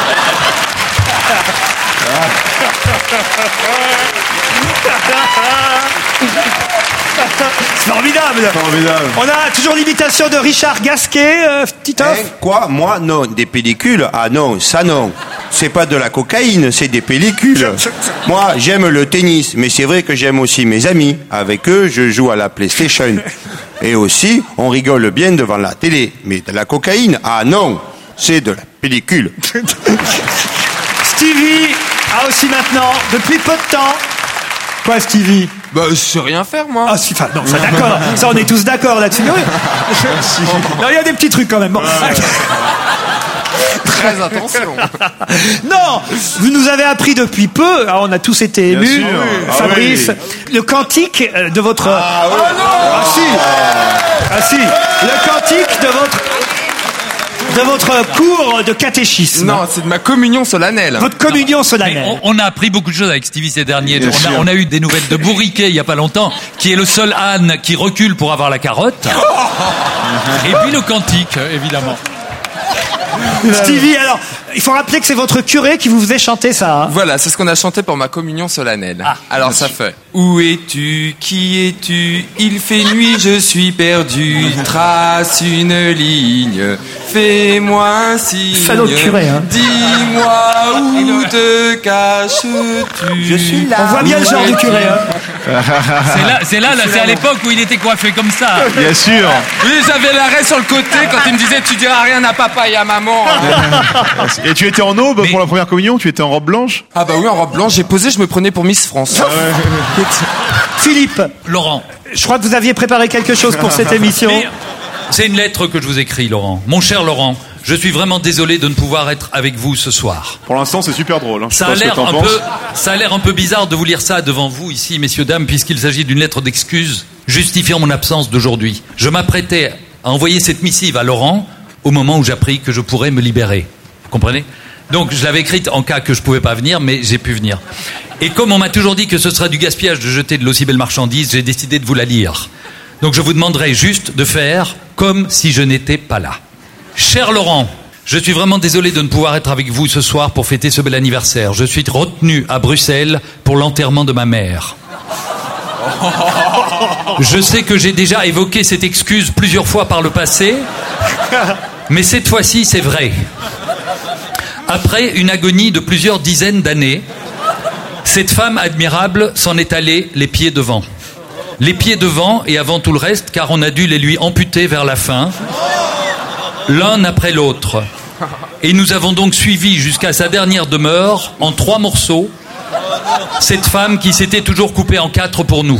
C'est formidable. On a toujours l'imitation de Richard Gasquet, Titoff. Quoi? Moi, non. Des pellicules? Ah non, ça non. C'est pas de la cocaïne, c'est des pellicules. Moi, j'aime le tennis, mais c'est vrai que j'aime aussi mes amis. Avec eux, je joue à la PlayStation. Et aussi, on rigole bien devant la télé. Mais de la cocaïne? Ah non, c'est de la pellicule. Stevie a aussi maintenant, depuis peu de temps... Quoi, Stevie? Bah, je sais rien faire, moi. Ah, si, enfin, non, ça d'accord. Ça, on est tous d'accord là-dessus. Oui. Non, il y a des petits trucs quand même. Bon. Très attention. Non, vous nous avez appris depuis peu, on a tous été émus, Fabrice, le cantique de votre... Ah si, le cantique de votre cours de catéchisme. Non, c'est de ma communion solennelle. Votre communion solennelle. On a appris beaucoup de choses avec Stevie ces derniers. On a eu des nouvelles de Bourriquet il y a pas longtemps, qui est le seul âne qui recule pour avoir la carotte. Et puis le cantique, évidemment. Stevie, alors, il faut rappeler que c'est votre curé qui vous faisait chanter ça. Hein. Voilà, c'est ce qu'on a chanté pour ma communion solennelle. Alors ça fait: où es-tu? Qui es-tu? Il fait nuit, je suis perdu. Trace une ligne, fais-moi un signe. Salaud de curé, hein. Dis-moi où te caches-tu? Je suis là. On voit bien le genre du curé, hein. C'est là, c'est à l'époque où il était coiffé comme ça. Bien sûr. Oui, j'avais l'arrêt sur le côté quand il me disait tu diras rien à papa et à maman. Et tu étais en aube pour la première communion? Tu étais en robe blanche? Ah bah oui, en robe blanche, j'ai posé, je me prenais pour Miss France. Philippe. Laurent. Je crois que vous aviez préparé quelque chose pour cette émission. C'est une lettre que je vous écris, Laurent. Mon cher Laurent, je suis vraiment désolé de ne pouvoir être avec vous ce soir. Pour l'instant, c'est super drôle. Hein. Ça a l'air un peu bizarre de vous lire ça devant vous ici, messieurs, dames, puisqu'il s'agit d'une lettre d'excuse justifiant mon absence d'aujourd'hui. Je m'apprêtais à envoyer cette missive à Laurent au moment où j'appris que je pourrais me libérer. Vous comprenez? Donc, je l'avais écrite en cas que je pouvais pas venir, mais j'ai pu venir. Et comme on m'a toujours dit que ce serait du gaspillage de jeter de l'aussi belle marchandise, j'ai décidé de vous la lire. Donc, je vous demanderai juste de faire comme si je n'étais pas là. Cher Laurent, je suis vraiment désolé de ne pouvoir être avec vous ce soir pour fêter ce bel anniversaire. Je suis retenu à Bruxelles pour l'enterrement de ma mère. Je sais que j'ai déjà évoqué cette excuse plusieurs fois par le passé, mais cette fois-ci, c'est vrai. Après une agonie de plusieurs dizaines d'années, cette femme admirable s'en est allée les pieds devant. Les pieds devant et avant tout le reste, car on a dû les lui amputer vers la fin, l'un après l'autre. Et nous avons donc suivi jusqu'à sa dernière demeure, en 3 morceaux, cette femme qui s'était toujours coupée en 4 pour nous.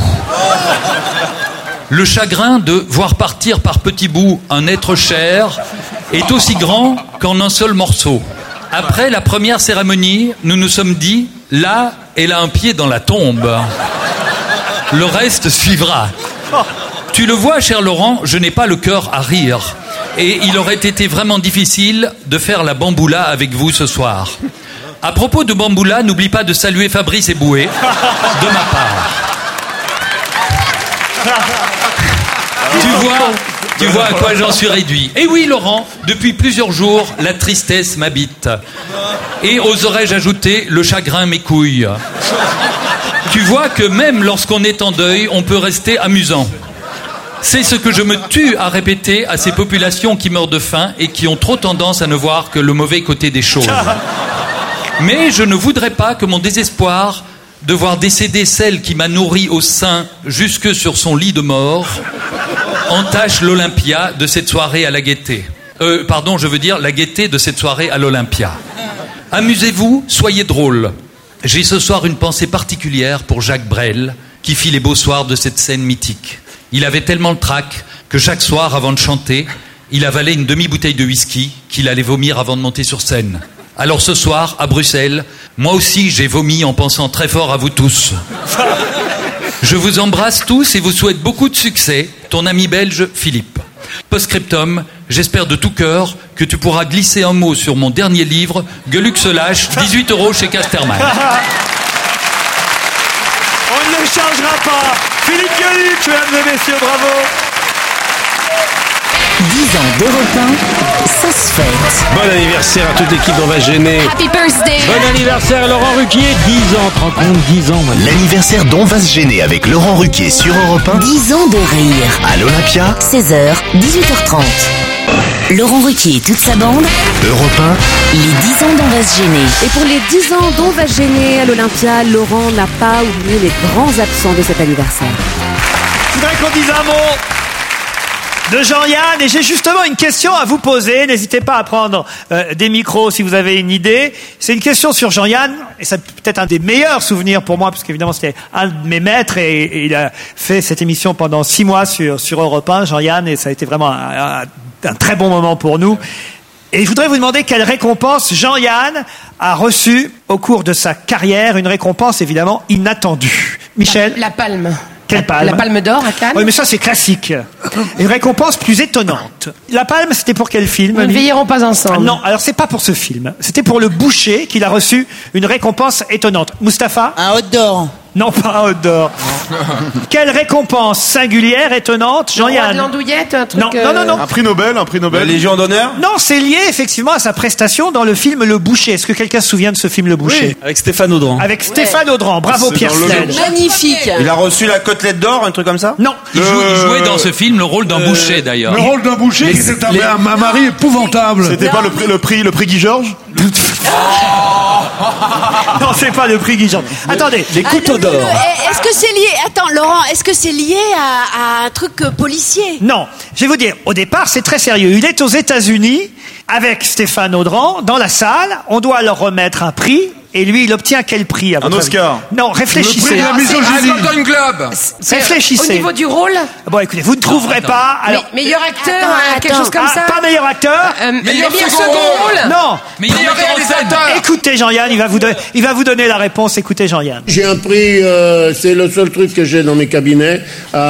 Le chagrin de voir partir par petits bouts un être cher est aussi grand qu'en un seul morceau. Après la première cérémonie, nous nous sommes dit, là, elle a un pied dans la tombe. Le reste suivra. Tu le vois, cher Laurent, je n'ai pas le cœur à rire. Et il aurait été vraiment difficile de faire la bamboula avec vous ce soir. À propos de bamboula, n'oublie pas de saluer Fabrice Eboué de ma part. Tu vois à quoi j'en suis réduit. Et oui, Laurent, depuis plusieurs jours, la tristesse m'habite. Et oserais-je ajouter, le chagrin m'écouille. Tu vois que même lorsqu'on est en deuil, on peut rester amusant. C'est ce que je me tue à répéter à ces populations qui meurent de faim et qui ont trop tendance à ne voir que le mauvais côté des choses. Mais je ne voudrais pas que mon désespoir de voir décéder celle qui m'a nourri au sein jusque sur son lit de mort entache l'Olympia de cette soirée à la gaieté. Je veux dire la gaieté de cette soirée à l'Olympia. Amusez-vous, soyez drôles. J'ai ce soir une pensée particulière pour Jacques Brel, qui fit les beaux soirs de cette scène mythique. Il avait tellement le trac que chaque soir, avant de chanter, il avalait une demi-bouteille de whisky qu'il allait vomir avant de monter sur scène. Alors ce soir, à Bruxelles, moi aussi j'ai vomi en pensant très fort à vous tous. Je vous embrasse tous et vous souhaite beaucoup de succès, ton ami belge Philippe. Post-scriptum, j'espère de tout cœur que tu pourras glisser un mot sur mon dernier livre, Gueuluc se lâche, 18 € chez Casterman. On ne le changera pas. Philippe Gueuluc, mesdames et messieurs, bravo. 10 ans d'Europe 1, ça se fête. Bon anniversaire à toute l'équipe d'On va gêner. Happy birthday. Bon anniversaire à Laurent Ruquier, 10 ans, te rends compte, 10 ans. L'anniversaire d'On va se gêner avec Laurent Ruquier sur Europe 1. 10 ans de rire. À l'Olympia. 16h, 18h30. Laurent Ruquier et toute sa bande. Europe 1. Les 10 ans d'On va se gêner. Et pour les 10 ans d'On va se gêner à l'Olympia, Laurent n'a pas oublié les grands absents de cet anniversaire. Je voudrais qu'on dise un mot de Jean-Yann, et j'ai justement une question à vous poser. N'hésitez pas à prendre des micros si vous avez une idée. C'est une question sur Jean-Yann, et c'est peut-être un des meilleurs souvenirs pour moi, parce qu'évidemment c'était un de mes maîtres, et il a fait cette émission pendant 6 mois sur Europe 1, Jean-Yann, et ça a été vraiment un très bon moment pour nous. Et je voudrais vous demander quelle récompense Jean-Yann a reçue au cours de sa carrière, une récompense évidemment inattendue. Michel ? La Palme. Quelle palme ? La Palme d'Or à Cannes. Oui, mais ça c'est classique. Une récompense plus étonnante. La Palme, c'était pour quel film ? Nous ne veillerons pas ensemble. Non, alors c'est pas pour ce film. C'était pour Le Boucher qu'il a reçu une récompense étonnante. Mustapha ? Un Hot d'Or. Non, pas un hot d'or. Quelle récompense singulière, étonnante, Jean-Yann? De l'andouillette, un truc. Non. Un prix Nobel. La Légion d'honneur. Non, c'est lié effectivement à sa prestation dans le film Le Boucher. Est-ce que quelqu'un se souvient de ce film Le Boucher? Oui, avec Stéphane Audran. Avec Stéphane Audran. Bravo C'est Pierre dans le Sled. Magnifique. Il a reçu la côtelette d'or, un truc comme ça? Non. Il jouait dans ce film le rôle d'un boucher d'ailleurs. Le rôle d'un boucher qui était un mari épouvantable. C'était pas le prix Guy Georges? Non, c'est pas le prix Guy Georges. Attendez. Les couteaux d'or. Est-ce que c'est lié... Attends, Laurent, est-ce que c'est lié à un truc policier? Non, je vais vous dire, au départ, c'est très sérieux. Il est aux États-Unis avec Stéphane Audran dans la salle. On doit leur remettre un prix. Et lui, il obtient quel prix à votre avis? Oscar. Non, réfléchissez. Le prix de la misogynie. Un Golden Globe. Réfléchissez. Au niveau du rôle, Bon, écoutez, vous ne trouverez pas. Alors, meilleur acteur, quelque chose comme ça. Pas meilleur acteur. Meilleur meilleur second rôle. Non. Meilleur réalisateur. Écoutez Jean-Yann, il va vous donner la réponse. Écoutez Jean-Yann. J'ai un prix, c'est le seul truc que j'ai dans mes cabinets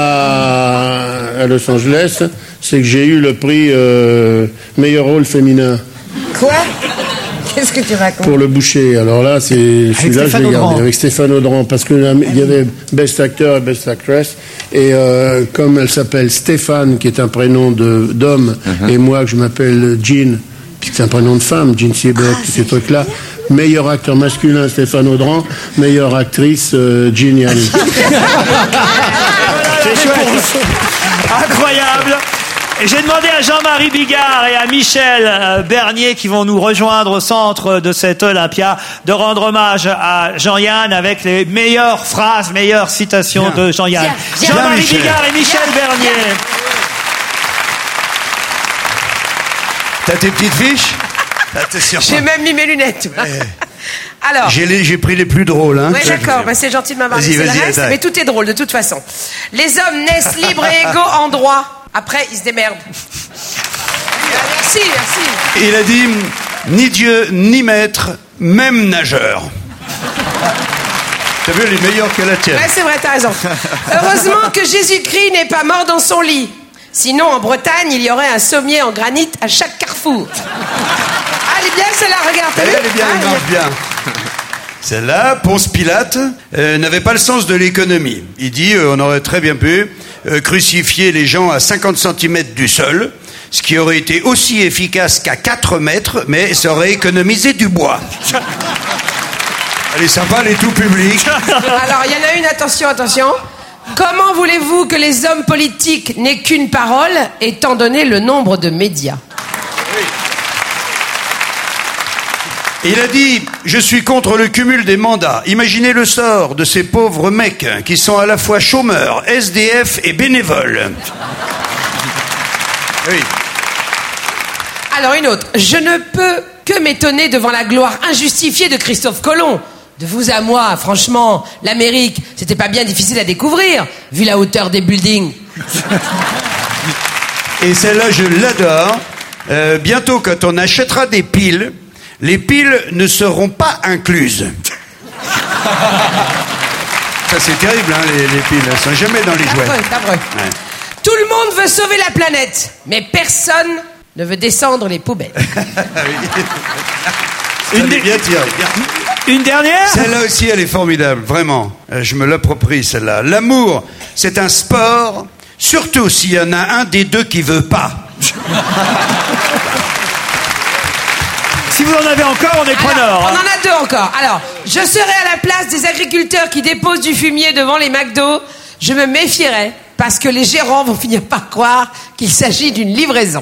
à Los Angeles, c'est que j'ai eu le prix meilleur rôle féminin. Quoi? Qu'est-ce que tu racontes? Pour le Boucher. Alors là, c'est celui-là, je l'ai gardé avec Stéphane Audran, parce que il y avait Best Actor et Best Actress, et comme elle s'appelle Stéphane, qui est un prénom d'homme, et moi que je m'appelle Jean, puisque c'est un prénom de femme, Jean Seabrook, tous ces trucs-là. Meilleur acteur masculin, Stéphane Audran. Meilleure actrice, Jean Yanni. C'est chouette. Incroyable. Et j'ai demandé à Jean-Marie Bigard et à Michel Bernier, qui vont nous rejoindre au centre de cette Olympia, de rendre hommage à Jean-Yann avec les meilleures phrases, meilleures citations de Jean-Yann. Jean-Marie Bigard et Michel Bernier. T'as tes petites fiches? J'ai même mis mes lunettes. Alors. J'ai pris les plus drôles, hein. Oui, d'accord, bah, c'est gentil de m'avoir laissé le reste, mais tout est drôle de toute façon. Les hommes naissent libres et égaux en droit. Après, ils se démerdent. Merci. Il a dit ni Dieu, ni maître, même nageur. T'as vu, elle est meilleure que la tienne. Ouais, c'est vrai, t'as raison. Heureusement que Jésus-Christ n'est pas mort dans son lit. Sinon, en Bretagne, il y aurait un sommier en granit à chaque carrefour. Ah, elle est bien, celle-là, regarde. Elle est bien, elle marche bien. Celle-là, Ponce Pilate, n'avait pas le sens de l'économie. Il dit, on aurait très bien pu crucifier les gens à 50 cm du sol, ce qui aurait été aussi efficace qu'à 4 mètres, mais ça aurait économisé du bois. Elle est sympa, elle est tout public. Alors, il y en a une, attention. Comment voulez-vous que les hommes politiques n'aient qu'une parole, étant donné le nombre de médias? Il a dit « Je suis contre le cumul des mandats. Imaginez le sort de ces pauvres mecs qui sont à la fois chômeurs, SDF et bénévoles. » Oui. Alors une autre. Je ne peux que m'étonner devant la gloire injustifiée de Christophe Colomb. De vous à moi, franchement, l'Amérique, c'était pas bien difficile à découvrir, vu la hauteur des buildings. Et celle-là, je l'adore. Bientôt, quand on achètera des piles, les piles ne seront pas incluses. Ça, c'est terrible, hein, les piles. Elles sont jamais dans les jouets. Ouais. Tout le monde veut sauver la planète, mais personne ne veut descendre les poubelles. Une dernière? Celle-là aussi, elle est formidable, vraiment. Je me l'approprie, celle-là. L'amour, c'est un sport, surtout s'il y en a un des deux qui veut pas. Si vous en avez encore, on est preneur. On en a deux encore. Alors, je serai à la place des agriculteurs qui déposent du fumier devant les McDo. Je me méfierai, parce que les gérants vont finir par croire qu'il s'agit d'une livraison.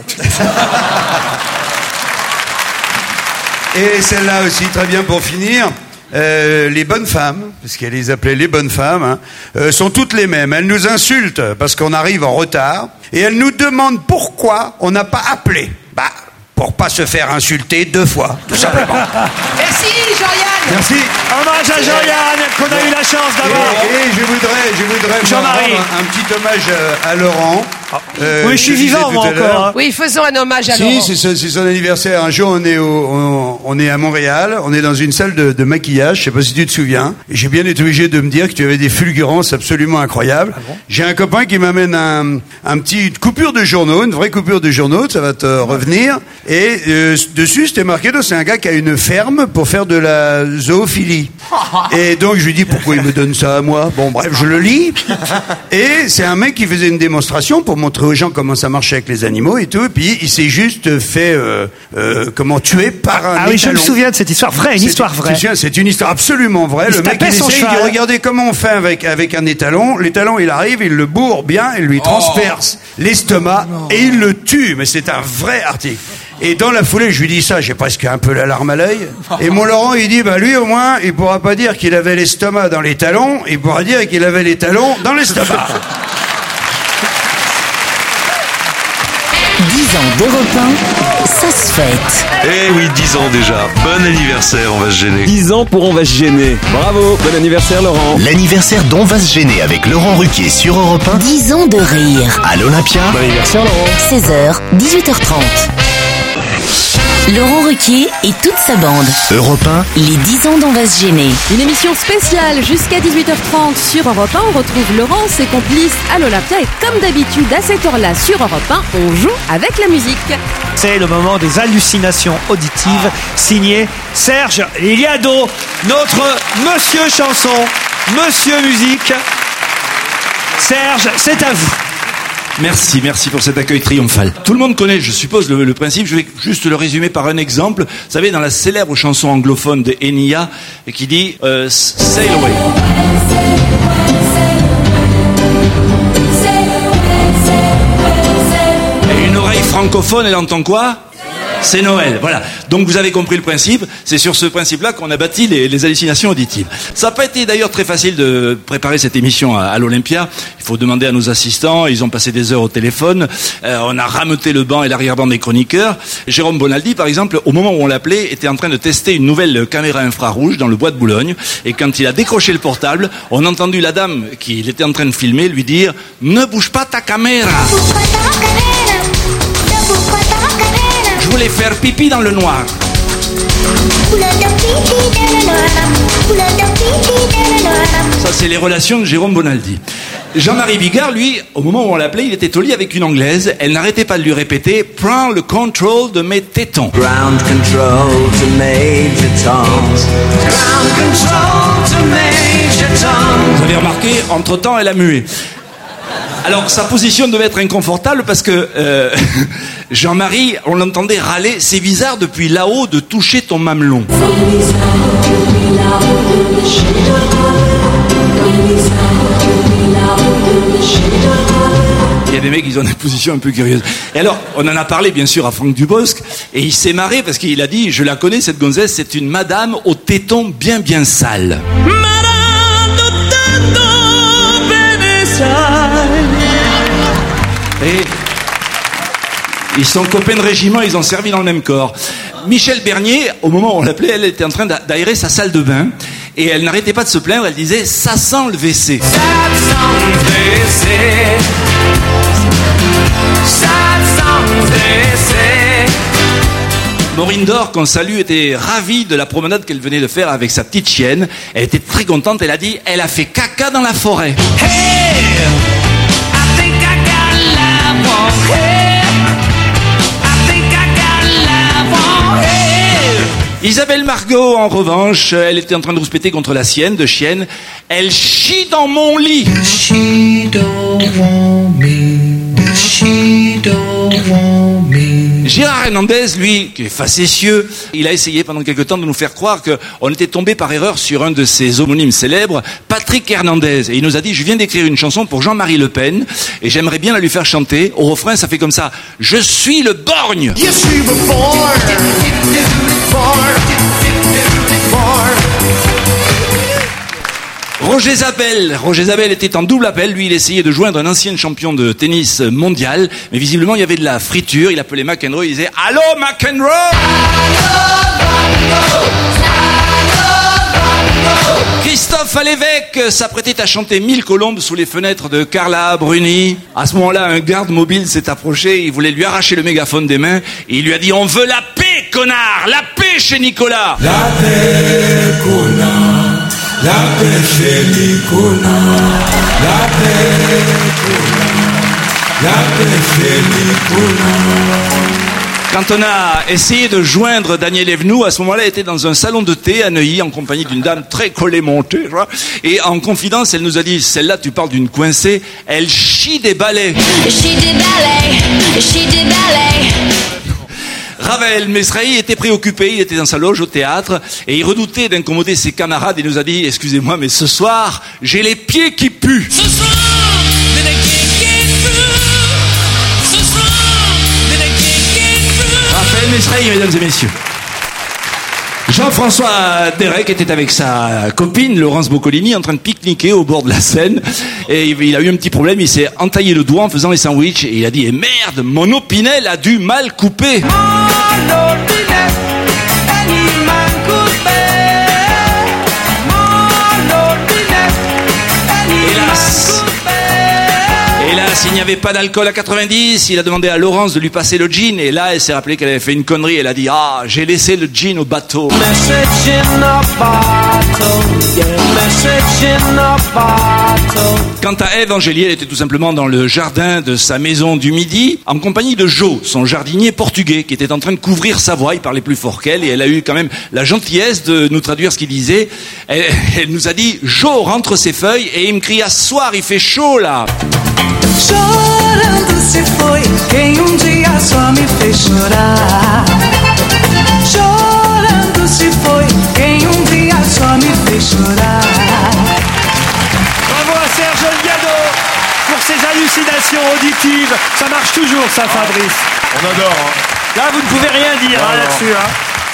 Et celle-là aussi, très bien pour finir. Les bonnes femmes, parce qu'elle les appelait les bonnes femmes, hein, sont toutes les mêmes. Elles nous insultent parce qu'on arrive en retard et elles nous demandent pourquoi on n'a pas appelé. Bah, pour pas se faire insulter 2 fois, tout simplement. Merci Jean-Yann. Merci. Hommage à Jean-Yann qu'on a eu la chance d'avoir. Et je voudrais Jean-Marie. un petit hommage à Laurent. Oui, je suis vivant, moi, encore. Oui, faisons un hommage à Si, Laurent. c'est son anniversaire. Un jour, on est à Montréal, on est dans une salle de maquillage, je sais pas si tu te souviens. Et j'ai bien été obligé de me dire que tu avais des fulgurances absolument incroyables. J'ai un copain qui m'amène un petit coupure de journaux, une vraie coupure de journaux, ça va te revenir. Et dessus, c'était marqué, c'est un gars qui a une ferme pour faire de la zoophilie. Et donc, je lui dis, pourquoi il me donne ça à moi? Bon, bref, je le lis. Et c'est un mec qui faisait une démonstration pour montrer aux gens comment ça marchait avec les animaux et tout. Et puis, il s'est juste fait tuer par un étalon. Oui, je me souviens de cette histoire vraie, une histoire vraie. C'est une histoire absolument vraie. Le mec, il essaye, il dit, regardez comment on fait avec un étalon. L'étalon, il arrive, il le bourre bien, il lui transperce l'estomac et il le tue. Mais c'est un vrai article. Et dans la foulée, je lui dis ça, j'ai presque un peu la larme à l'œil. Et mon Laurent, il dit, lui au moins, il pourra pas dire qu'il avait l'estomac dans les talons, il pourra dire qu'il avait les talons dans l'estomac. 10 ans d'Europe 1, ça se fête. Eh oui, 10 ans déjà. Bon anniversaire, on va se gêner. 10 ans pour On va se gêner. Bravo, bon anniversaire Laurent. L'anniversaire d'On va se gêner avec Laurent Ruquier sur Europe 1. 10 ans de rire. À l'Olympia. Bon anniversaire Laurent. 16h, 18h30. Laurent Ruquier et toute sa bande. Europe 1. Les 10 ans d'On va se gêner. Une émission spéciale jusqu'à 18h30 sur Europe 1. On retrouve Laurent, ses complices à l'Olympia. Et comme d'habitude, à cette heure-là sur Europe 1, on joue avec la musique. C'est le moment des hallucinations auditives, signé Serge Liado, notre monsieur chanson, monsieur musique. Serge, c'est à vous. Merci pour cet accueil triomphal. Tout le monde connaît, je suppose, le principe. Je vais juste le résumer par un exemple. Vous savez, dans la célèbre chanson anglophone de Enya, qui dit Sail Away. Et une oreille francophone, elle entend quoi? C'est Noël, voilà. Donc vous avez compris le principe, c'est sur ce principe-là qu'on a bâti les hallucinations auditives. Ça n'a pas été d'ailleurs très facile de préparer cette émission à l'Olympia. Il faut demander à nos assistants, ils ont passé des heures au téléphone, on a rameuté le banc et l'arrière-banc des chroniqueurs. Jérôme Bonaldi, par exemple, au moment où on l'appelait, était en train de tester une nouvelle caméra infrarouge dans le bois de Boulogne, et quand il a décroché le portable, on a entendu la dame qu'il était en train de filmer lui dire « Ne bouge pas ta caméra !» Je voulais faire pipi dans le noir. Ça, c'est les relations de Jérôme Bonaldi. Jean-Marie Bigard, lui, au moment où on l'appelait, il était au lit avec une Anglaise. Elle n'arrêtait pas de lui répéter « Prends le contrôle de mes tétons ». Ground control to Major Tom. Ground control to Major Tom. Vous avez remarqué, entre-temps, elle a mué. Alors, sa position devait être inconfortable parce que Jean-Marie, on l'entendait râler. C'est bizarre depuis là-haut de toucher ton mamelon. Il y a des mecs qui ont des positions un peu curieuses. Et alors, on en a parlé bien sûr à Franck Dubosc, et il s'est marré parce qu'il a dit, je la connais cette gonzesse, c'est une madame aux tétons bien sales. Et ils sont copains de régiment, ils ont servi dans le même corps. Michel Bernier, au moment où on l'appelait, elle était en train d'aérer sa salle de bain. Et elle n'arrêtait pas de se plaindre, elle disait « ça sent le WC ». Ça sent le WC. Ça sent le WC. Maureen Dor, qu'on salue, était ravie de la promenade qu'elle venait de faire avec sa petite chienne. Elle était très contente, elle a dit « elle a fait caca dans la forêt ». Hey! I think I got love on here. I think I got love on here. Isabelle Margot, en revanche, elle était en train de rouspéter contre la sienne, de chienne. Elle chie dans mon lit. She don't want me. She don't want me. Gérard Hernandez, lui, qui est facétieux, il a essayé pendant quelque temps de nous faire croire qu'on était tombé par erreur sur un de ses homonymes célèbres, Patrick Hernandez. Et il nous a dit, je viens d'écrire une chanson pour Jean-Marie Le Pen, et j'aimerais bien la lui faire chanter. Au refrain, ça fait comme ça. Je suis le borgne. Yes, you were born. Roger Zabel était en double appel. Lui, il essayait de joindre un ancien champion de tennis mondial, mais visiblement, il y avait de la friture. Il appelait McEnroe, il disait « Allô, McEnroe ?» Christophe à l'évêque s'apprêtait à chanter 1000 colombes sous les fenêtres de Carla Bruni. À ce moment-là, un garde mobile s'est approché, il voulait lui arracher le mégaphone des mains et il lui a dit « On veut la paix, connard! La paix chez Nicolas !» La paix, connard, la paix chez Nicolas, la paix, connard, la paix chez Nicolas. Quand on a essayé de joindre Daniel Evenou, à ce moment-là, elle était dans un salon de thé à Neuilly, en compagnie d'une dame très collée montée, tu vois. Et en confidence, elle nous a dit, celle-là, tu parles d'une coincée, elle chie des balais. Chie des balais, chie des balais. Ravel Mesrahi était préoccupé, il était dans sa loge au théâtre, et il redoutait d'incommoder ses camarades, il nous a dit, excusez-moi, mais ce soir, j'ai les pieds qui puent. Ce soir, j'ai les pieds qui puent. Ce soir, j'ai les pieds qui puent. Raphaël Mesrahi, mesdames et messieurs. Jean-François Derek était avec sa copine Laurence Boccolini en train de pique-niquer au bord de la Seine et il a eu un petit problème, il s'est entaillé le doigt en faisant les sandwichs et il a dit merde, mon opinel a dû mal couper. Hélas, il n'y avait pas d'alcool à 90, il a demandé à Laurence de lui passer le gin et là elle s'est rappelée qu'elle avait fait une connerie, elle a dit ah, j'ai laissé le gin au bateau. Quant à Ève Angélique, elle était tout simplement dans le jardin de sa maison du Midi en compagnie de Joe, son jardinier portugais qui était en train de couvrir sa voix, il parlait plus fort qu'elle et elle a eu quand même la gentillesse de nous traduire ce qu'il disait. Elle nous a dit Joe rentre ses feuilles et il me cria ce soir il fait chaud là. Chorando se foi quem dia só me fez chorar. Chorando se foi quem dia só me fez chorar. Bravo à Serge Elgado pour ses hallucinations auditives. Ça marche toujours ça, Fabrice. On adore. Hein. Là, vous ne pouvez rien dire là-dessus. Hein.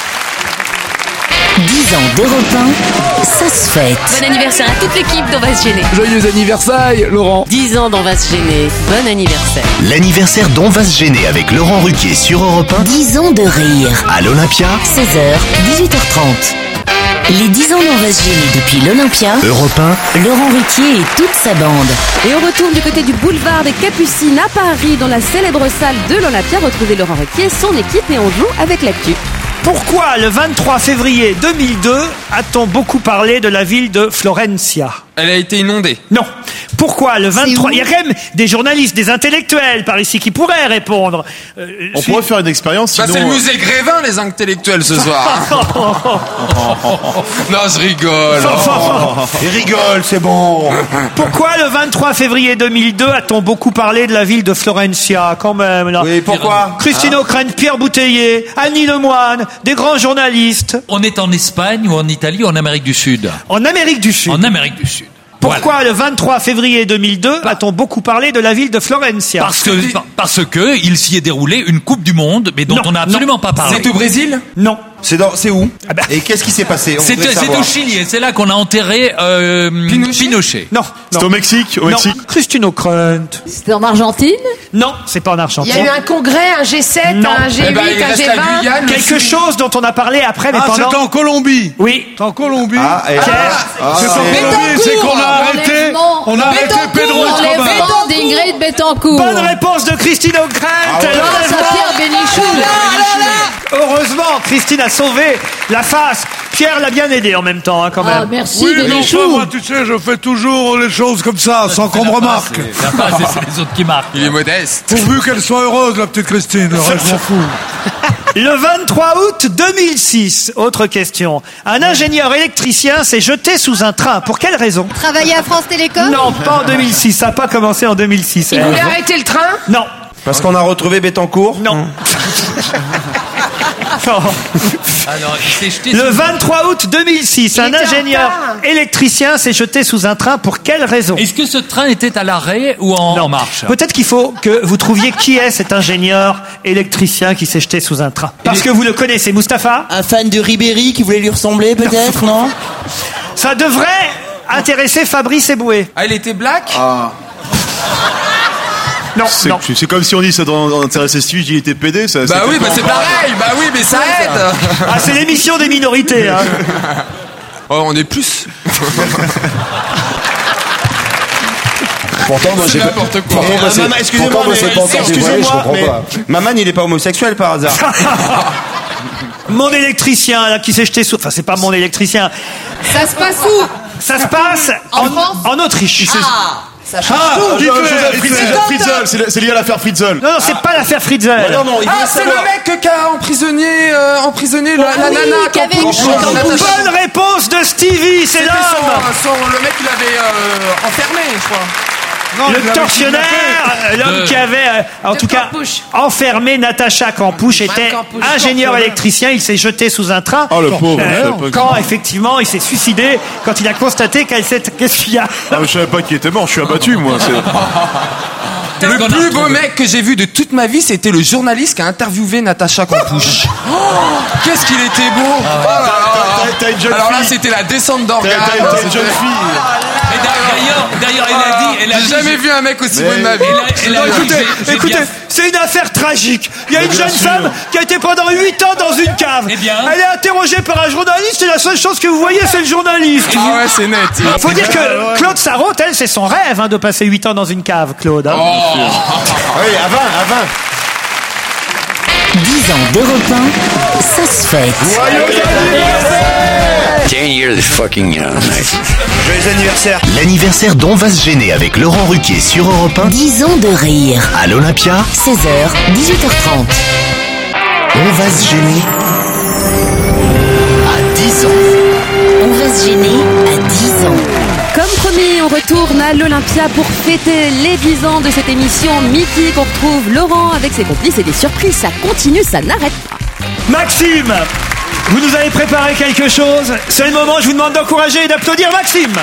10 ans d'Europe 1, ça se fête. Bon anniversaire à toute l'équipe d'On va se gêner. Joyeux anniversaire, Laurent. 10 ans d'On va se gêner. Bon anniversaire. L'anniversaire d'On va se gêner avec Laurent Ruquier sur Europe 1. 10 ans de rire. À l'Olympia. 16h, 18h30. Les 10 ans d'On va se gêner depuis l'Olympia. Europe 1. Laurent Ruquier et toute sa bande. Et on retourne du côté du boulevard des Capucines à Paris, dans la célèbre salle de l'Olympia. Retrouvez Laurent Ruquier, son équipe et on joue avec l'actu. Pourquoi le 23 février 2002 a-t-on beaucoup parlé de la ville de Florencia? Elle a été inondée. Non. Pourquoi le 23... Il y a quand même des journalistes, des intellectuels par ici qui pourraient répondre. On pourrait faire une expérience sinon... c'est le musée Grévin, les intellectuels, ce soir. Non, je rigole. Il rigole, c'est bon. Pourquoi le 23 février 2002 a-t-on beaucoup parlé de la ville de Florencia, quand même là? Oui, pourquoi? Christine O'Krent, Pierre Bouteiller, Annie Lemoine, des grands journalistes. On est en Espagne ou en Italie ou en Amérique du Sud? En Amérique du Sud. En Amérique du Sud. Pourquoi le 23 février 2002 a-t-on beaucoup parlé de la ville de Florencia? Parce que il s'y est déroulé une Coupe du Monde, mais dont on n'a absolument pas parlé. C'est au Brésil? Non. C'est où? Et qu'est-ce qui s'est passé? C'est au Chili, et c'est là qu'on a enterré Pinochet. Non. C'est au Mexique? Au Mexique. Christine O'Krent. C'était en Argentine? Non, c'est pas en Argentine. Il y a eu un congrès, un G7, Non. un G8, un G20. Quelque chose dont on a parlé après, mais pendant... c'est en Colombie. Oui. C'est en Colombie. Pierre. C'est en Colombie, c'est qu'on a arrêté. On a arrêté Pedro Escobar. L'enlèvement d'Ingrid Betancourt. Bonne réponse de Christine O'Krent. Grâce à Pierre Bénichou. Heureusement, Christine a sauvé la face. Pierre l'a bien aidé en même temps, quand même. Ah, merci, Oui, mais Bénichou. enfin, moi, tu sais, je fais toujours les choses comme ça, sans qu'on me remarque. La base, c'est les autres qui marquent. Il est modeste. Pourvu qu'elle soit heureuse, la petite Christine. Le reste, je m'en fous. Le 23 août 2006, autre question. Un ingénieur électricien s'est jeté sous un train. Pour quelle raison? Travailler à France Télécom? Non, pas en 2006. Ça n'a pas commencé en 2006. Il voulait arrêter le train? Non. Parce qu'on a retrouvé Bettencourt? Non. Non. Le 23 août 2006, un ingénieur électricien s'est jeté sous un train. Pour quelle raison? Est-ce que ce train était à l'arrêt ou en marche? Peut-être qu'il faut que vous trouviez qui est cet ingénieur électricien qui s'est jeté sous un train. Parce que vous le connaissez, Mustapha? Un fan de Ribéry qui voulait lui ressembler, peut-être, non? Ça devrait intéresser Fabrice Eboué. Ah, il était black? Non, c'est comme si on dit ça doit intéresser Stevie, il était PD. Ça, bah oui, bah c'est pareil. Bah oui, mais ça aide. Ah, c'est l'émission des minorités. Hein. Oh, on est plus. Pourtant, moi, j'ai n'importe quoi. Maman, excusez-moi, mais Maman, il est pas homosexuel par hasard. Mon électricien, là, qui s'est jeté sous... Enfin, c'est pas mon électricien. Ça se passe où? Ça se passe en Autriche. Ça change tout. Fritzl, c'est lié à l'affaire Fritzl. Non, c'est pas l'affaire Fritzl. C'est le mec qui a emprisonné la nana Bonne réponse de Stevie, c'est l'homme. Le mec qui l'avait enfermé, je crois. Non, le tortionnaire, l'homme qui avait, en tout cas, enfermé Natacha Campouche, était ingénieur électricien. Il s'est jeté sous un train. Oh, le pauvre. Quand, effectivement, il s'est suicidé, quand il a constaté qu'est-ce qu'il y a. Ah, mais je savais pas qu'il était mort, je suis abattu, moi. Le plus beau mec que j'ai vu de toute ma vie, c'était le journaliste qui a interviewé Natacha Campouche. Qu'est-ce qu'il était beau. T'as une jeune fille. Alors là, c'était la descente d'organes. T'as une jeune fille. D'ailleurs, elle a dit... J'ai jamais vu un mec aussi beau de ma vie. Écoutez, c'est une affaire tragique. Il y a une jeune femme qui a été pendant 8 ans dans une cave. Elle est interrogée par un journaliste et la seule chose que vous voyez, c'est le journaliste. Ah ouais, c'est net. Faut dire que Claude Sarraute, elle, c'est son rêve de passer 8 ans dans une cave, Claude. Oui, à 20. 10 ans d'Europe 1, ça se fête. 10 years is fucking young. Joyeux anniversaire. L'anniversaire d'On va se gêner avec Laurent Ruquier sur Europe 1. 10 ans de rire. À l'Olympia. 16h, 18h30. On va se gêner à 10 ans. On va se gêner à 10 ans. Comme promis, on retourne à l'Olympia pour fêter les 10 ans de cette émission mythique. On retrouve Laurent avec ses complices et des surprises. Ça continue, ça n'arrête pas. Maxime, vous nous avez préparé quelque chose. C'est le moment, je vous demande d'encourager et d'applaudir Maxime.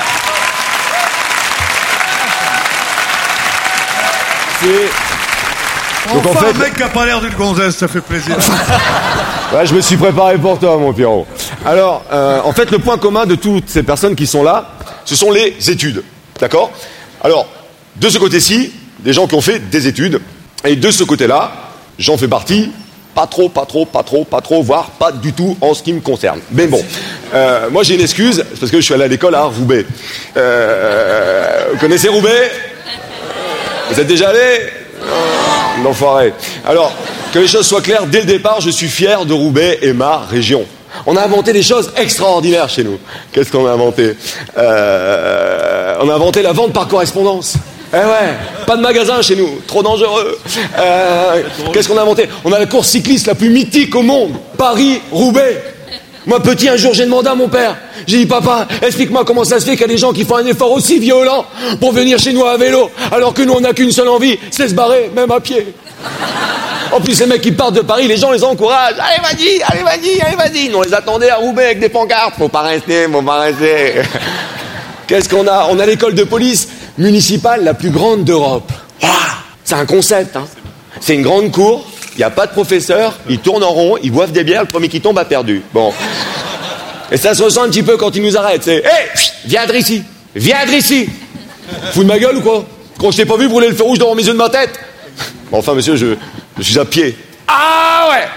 Donc enfin, en fait, un mec qui a pas l'air d'une gonzesse, ça fait plaisir. Ouais, je me suis préparé pour toi, mon Pierrot. Alors, en fait, le point commun de toutes ces personnes qui sont là, ce sont les études. D'accord ? Alors, de ce côté-ci, des gens qui ont fait des études. Et de ce côté-là, j'en fais partie. Pas trop, voire pas du tout en ce qui me concerne. Mais bon, moi j'ai une excuse, c'est parce que je suis allé à l'école à Roubaix. Vous connaissez Roubaix ? Vous êtes déjà allé ? L'enfoiré. Alors, que les choses soient claires, dès le départ, je suis fier de Roubaix et ma région. On a inventé des choses extraordinaires chez nous. Qu'est-ce qu'on a inventé ? On a inventé la vente par correspondance. Eh ouais, pas de magasin chez nous, trop dangereux. Qu'est-ce qu'on a inventé ? On a la course cycliste la plus mythique au monde, Paris-Roubaix. Moi petit, un jour j'ai demandé à mon père, j'ai dit papa, explique-moi comment ça se fait qu'il y a des gens qui font un effort aussi violent pour venir chez nous à vélo, alors que nous on n'a qu'une seule envie, c'est se barrer, même à pied. En plus les mecs qui partent de Paris, les gens les encouragent, allez vas-y. Nous on les attendait à Roubaix avec des pancartes, faut pas rester. Qu'est-ce qu'on a ? On a l'école de police municipale la plus grande d'Europe. Wow, c'est un concept, hein. C'est une grande cour, il n'y a pas de professeur, ils tournent en rond, ils boivent des bières, le premier qui tombe a perdu. Bon. Et ça se ressent un petit peu quand ils nous arrêtent, c'est « Hé, viens ici. Fous de ma gueule ou quoi ? Quand je t'ai pas vu brûler le feu rouge devant mes yeux de ma tête ? Bon, enfin monsieur, je suis à pied. Ah ouais.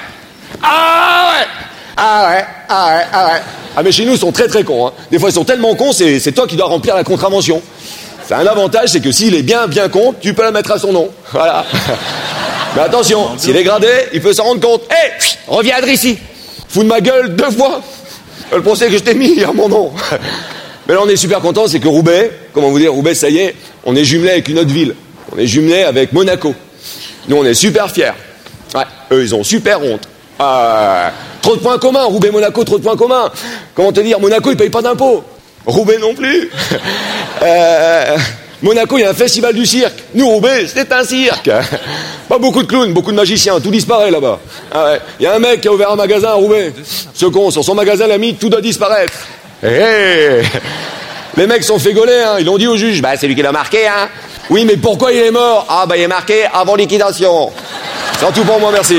Ah mais chez nous ils sont très cons, hein. Des fois ils sont tellement cons, c'est toi qui dois remplir la contravention. C'est un avantage, c'est que s'il est bien con, tu peux la mettre à son nom. Voilà. Mais attention, s'il est gradé, il peut s'en rendre compte. Hé, reviens ici. Fous de ma gueule 2 fois. Le procès que je t'ai mis à mon nom. Mais là on est super content, c'est que Roubaix, comment vous dire, Roubaix ça y est, on est jumelé avec une autre ville. On est jumelé avec Monaco. Nous on est super fiers. Ouais, eux ils ont super honte. Trop de points communs, Roubaix-Monaco, trop de points communs. Comment te dire, Monaco, ils payent pas d'impôts. Roubaix non plus. Monaco, il y a un festival du cirque. Nous, Roubaix, c'est un cirque. Pas beaucoup de clowns, beaucoup de magiciens, tout disparaît là-bas. Ah ouais. Il y a un mec qui a ouvert un magasin à Roubaix. Ce con, sur son magasin, l'ami, tout doit disparaître. Hey. Les mecs sont fait gauler, hein. Ils l'ont dit au juge. Bah, c'est lui qui l'a marqué, hein. Oui, mais pourquoi il est mort ? Ah, bah, il est marqué avant liquidation. C'est tout pour moi, merci.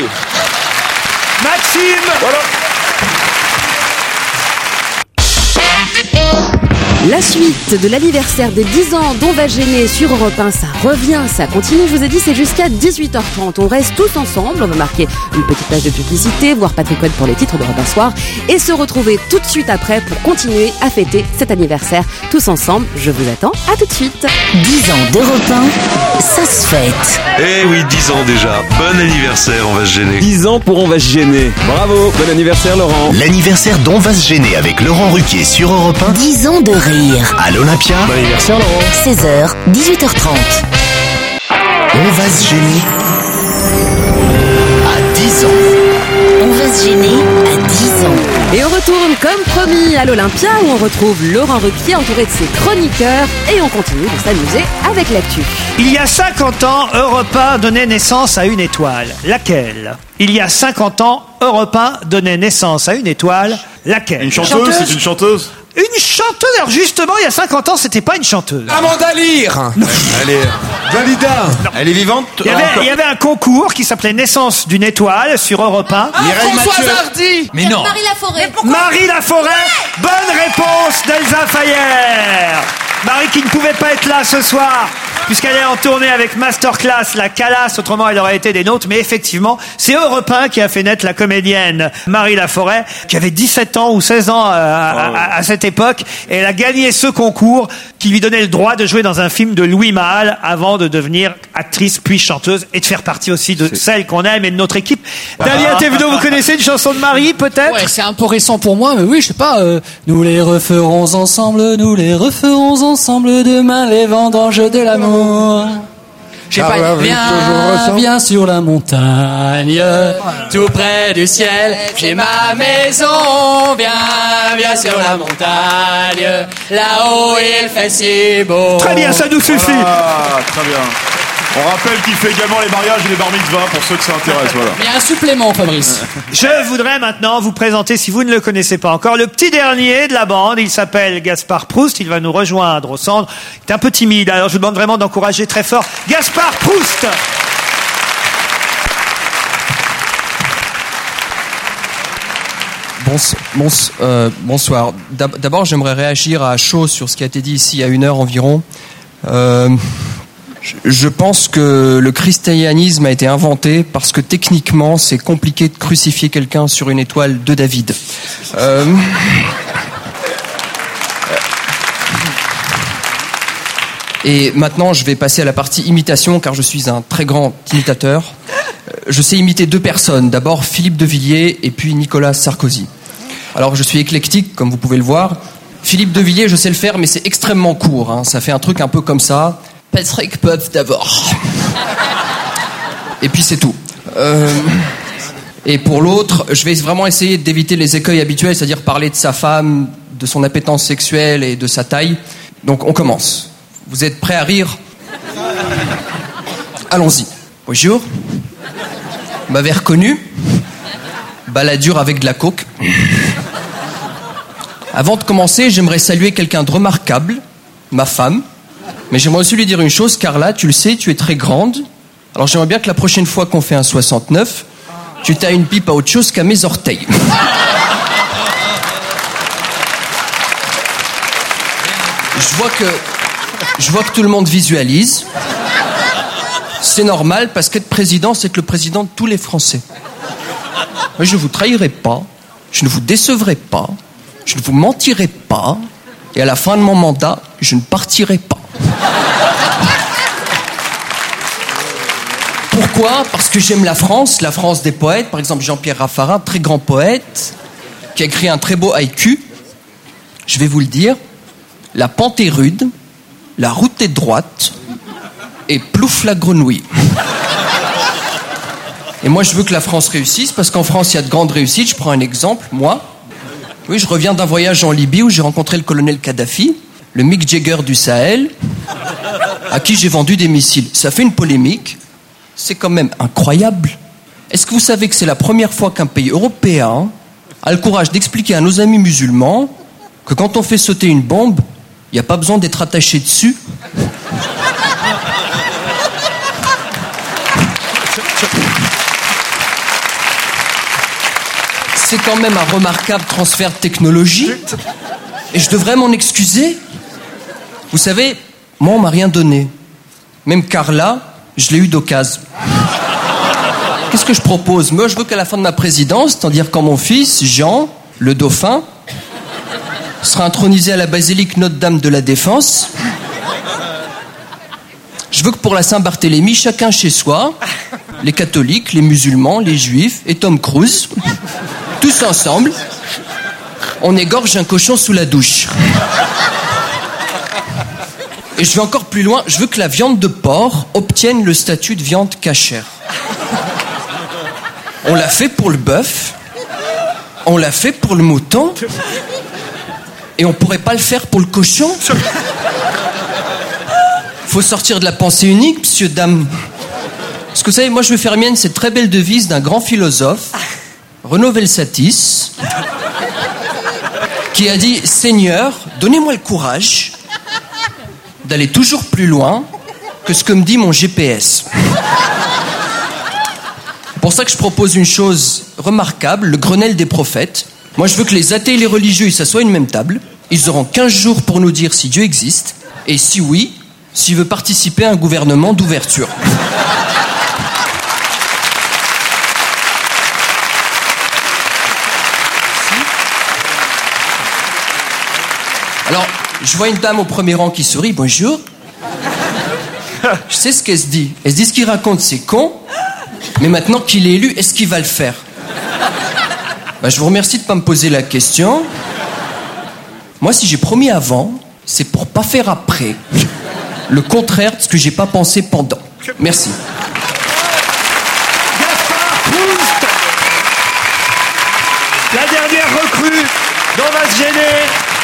Maxime, voilà. La suite de l'anniversaire des 10 ans d'On va gêner sur Europe 1, ça revient, ça continue. Je vous ai dit, c'est jusqu'à 18h30. On reste tous ensemble, on va marquer une petite page de publicité, voir Patrick Cohen pour les titres de Europe 1 Soir et se retrouver tout de suite après pour continuer à fêter cet anniversaire tous ensemble. Je vous attends, à tout de suite. 10 ans d'Europe 1, ça se fête. Eh oui, 10 ans déjà. Bon anniversaire, on va se gêner. 10 ans pour On va se gêner. Bravo, bon anniversaire Laurent. L'anniversaire d'On va se gêner avec Laurent Ruquier sur Europe 1. 10 ans de rire. À l'Olympia. Bon anniversaire Laurent. 16h, 18h30. On va se gêner à 10 ans. On va se gêner à 10 ans. Et on retourne comme promis à l'Olympia où on retrouve Laurent Ruquier entouré de ses chroniqueurs et on continue de s'amuser avec l'actu. Il y a 50 ans, Europe 1 donnait naissance à une étoile. Laquelle ? Il y a 50 ans, Europe 1 donnait naissance à une étoile. Laquelle ? Une chanteuse, c'est une chanteuse. Une chanteuse. Alors justement, il y a 50 ans, c'était pas une chanteuse. Amanda Lear. Elle est... Dalida. Elle est vivante. Il y avait un concours qui s'appelait Naissance d'une étoile sur Europe 1. Françoise Hardy. Mais non. Marie Laforêt. Marie Laforêt. Bonne réponse d'Elsa Fayer. Marie qui ne pouvait pas être là ce soir puisqu'elle est en tournée avec Masterclass, la Calas, autrement elle aurait été des nôtres, mais effectivement, c'est Europe 1 qui a fait naître la comédienne Marie Laforêt, qui avait 17 ans ou 16 ans à cette époque, et elle a gagné ce concours qui lui donnait le droit de jouer dans un film de Louis Malle avant de devenir actrice puis chanteuse et de faire partie aussi de celle qu'on aime et de notre équipe. Dalia Thévenot, vous connaissez une chanson de Marie, peut-être ? Ouais, c'est un peu récent pour moi, mais oui, je sais pas, nous les referons ensemble demain les vendanges de l'amour. Je sais pas, viens sur la montagne, tout près du ciel, j'ai ma maison, viens sur la montagne, là-haut il fait si beau. Très bien, ça nous suffit. Ah, très bien. On rappelle qu'il fait également les mariages et les bar mitzvahs pour ceux que ça intéresse. Voilà. Il y a un supplément, Fabrice. Je voudrais maintenant vous présenter, si vous ne le connaissez pas encore, le petit dernier de la bande. Il s'appelle Gaspard Proust. Il va nous rejoindre au centre. Il est un peu timide, alors je vous demande vraiment d'encourager très fort Gaspard Proust. Bonsoir. D'abord, j'aimerais réagir à chaud sur ce qui a été dit ici il y a 1 heure environ. Je pense que le christianisme a été inventé parce que techniquement, c'est compliqué de crucifier quelqu'un sur une étoile de David. Et maintenant, je vais passer à la partie imitation, car je suis un très grand imitateur. Je sais imiter 2 personnes. D'abord Philippe de Villiers et puis Nicolas Sarkozy. Alors, je suis éclectique, comme vous pouvez le voir. Philippe de Villiers, je sais le faire, mais c'est extrêmement court. Hein. Ça fait un truc un peu comme ça. Patrick Pof d'abord. Et puis c'est tout. Et pour l'autre, je vais vraiment essayer d'éviter les écueils habituels, c'est-à-dire parler de sa femme, de son appétence sexuelle et de sa taille. Donc on commence. Vous êtes prêts à rire ? Allons-y. Bonjour. Vous m'avez reconnu ? Baladure avec de la coke. Avant de commencer, j'aimerais saluer quelqu'un de remarquable, ma femme. Mais j'aimerais aussi lui dire une chose, Carla, tu le sais, tu es très grande. Alors j'aimerais bien que la prochaine fois qu'on fait un 69, tu t'as une pipe à autre chose qu'à mes orteils. Je vois que tout le monde visualise. C'est normal, parce qu'être président, c'est être le président de tous les Français. Moi, je ne vous trahirai pas, je ne vous décevrai pas, je ne vous mentirai pas, et à la fin de mon mandat, je ne partirai pas. Pourquoi ? Parce que j'aime la France des poètes. Par exemple, Jean-Pierre Raffarin, très grand poète, qui a écrit un très beau haïku. Je vais vous le dire. La pente est rude, la route est droite, et plouf la grenouille. Et moi, je veux que la France réussisse, parce qu'en France, il y a de grandes réussites. Je prends un exemple, moi. Oui, je reviens d'un voyage en Libye où j'ai rencontré le colonel Kadhafi, le Mick Jagger du Sahel, à qui j'ai vendu des missiles. Ça fait une polémique. C'est quand même incroyable. Est-ce que vous savez que c'est la première fois qu'un pays européen a le courage d'expliquer à nos amis musulmans que quand on fait sauter une bombe, il n'y a pas besoin d'être attaché dessus ? C'est quand même un remarquable transfert de technologie. Et je devrais m'en excuser ? Vous savez, moi, on m'a rien donné. Même Carla, je l'ai eu d'occasion. Qu'est-ce que je propose? Moi, je veux qu'à la fin de ma présidence, c'est-à-dire quand mon fils, Jean, le dauphin, sera intronisé à la basilique Notre-Dame de la Défense, je veux que pour la Saint-Barthélemy, chacun chez soi, les catholiques, les musulmans, les juifs et Tom Cruise, tous ensemble, on égorge un cochon sous la douche. Et je vais encore plus loin, je veux que la viande de porc obtienne le statut de viande cachère. On l'a fait pour le bœuf, on l'a fait pour le mouton, et on pourrait pas le faire pour le cochon? Faut sortir de la pensée unique, monsieur, dame. Parce que vous savez, moi je vais faire mienne cette très belle devise d'un grand philosophe, Renaud Velsatis, qui a dit « Seigneur, donnez-moi le courage d'aller toujours plus loin que ce que me dit mon GPS. » C'est pour ça que je propose une chose remarquable, le Grenelle des prophètes. Moi, je veux que les athées et les religieux ils s'assoient à une même table. Ils auront 15 jours pour nous dire si Dieu existe, et si oui, s'il veut participer à un gouvernement d'ouverture. Alors, je vois une dame au premier rang qui sourit. Bonjour. Je sais ce qu'elle se dit. Elle se dit ce qu'il raconte, c'est con. Mais maintenant qu'il est élu, est-ce qu'il va le faire? Je vous remercie de ne pas me poser la question. Moi, si j'ai promis avant, c'est pour pas faire après. Le contraire de ce que j'ai pas pensé pendant. Merci. La dernière recrue dont va se gêner.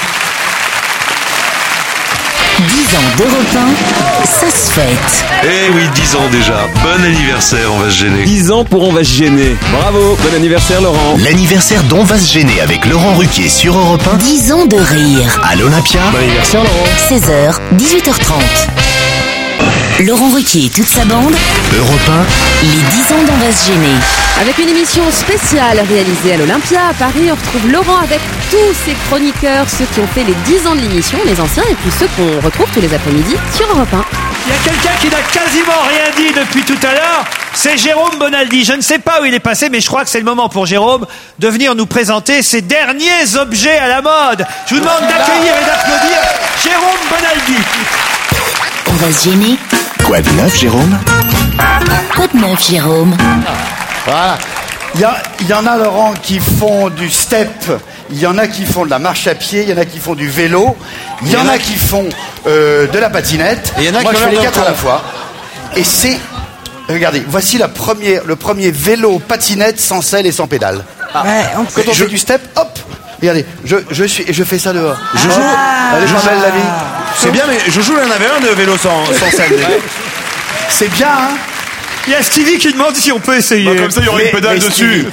10 ans d'Europe 1, ça se fête. Eh oui, 10 ans déjà. Bon anniversaire, on va se gêner. 10 ans pour On va se gêner. Bravo, bon anniversaire Laurent. L'anniversaire d'On va se gêner avec Laurent Ruquier sur Europe 1. 10 ans de rire. À l'Olympia. Bon anniversaire Laurent. 16h, 18h30. Laurent Ruquier et toute sa bande. Europe 1. Les 10 ans d'On va se gêner. Avec une émission spéciale réalisée à l'Olympia à Paris, on retrouve Laurent avec tous ses chroniqueurs, ceux qui ont fait les 10 ans de l'émission, les anciens, et puis ceux qu'on retrouve tous les après-midi sur Europe 1. Il y a quelqu'un qui n'a quasiment rien dit depuis tout à l'heure, c'est Jérôme Bonaldi. Je ne sais pas où il est passé, mais je crois que c'est le moment pour Jérôme de venir nous présenter ses derniers objets à la mode. Je vous demande d'accueillir et d'applaudir Jérôme Bonaldi. On va se gêner. Quoi de neuf, Jérôme? Quoi de neuf, Jérôme? Voilà. Il y en a, Laurent, qui font du step, il y en a qui font de la marche à pied, il y en a qui font du vélo, il y en a qui font de la patinette. Et il y en a Moi, qui je fais ont les leur 4 à la compte. fois. Et c'est... Regardez, voici le premier vélo patinette sans selle et sans pédale. Quand on fait du step, hop. Regardez, je fais ça dehors. Je joue. Elle est pas belle, la vie. C'est bien, mais je joue, il y en avait un de vélo sans selle. C'est bien, hein. Il y a Stevie qui demande si on peut essayer. Comme ça, il y aura une pédale dessus.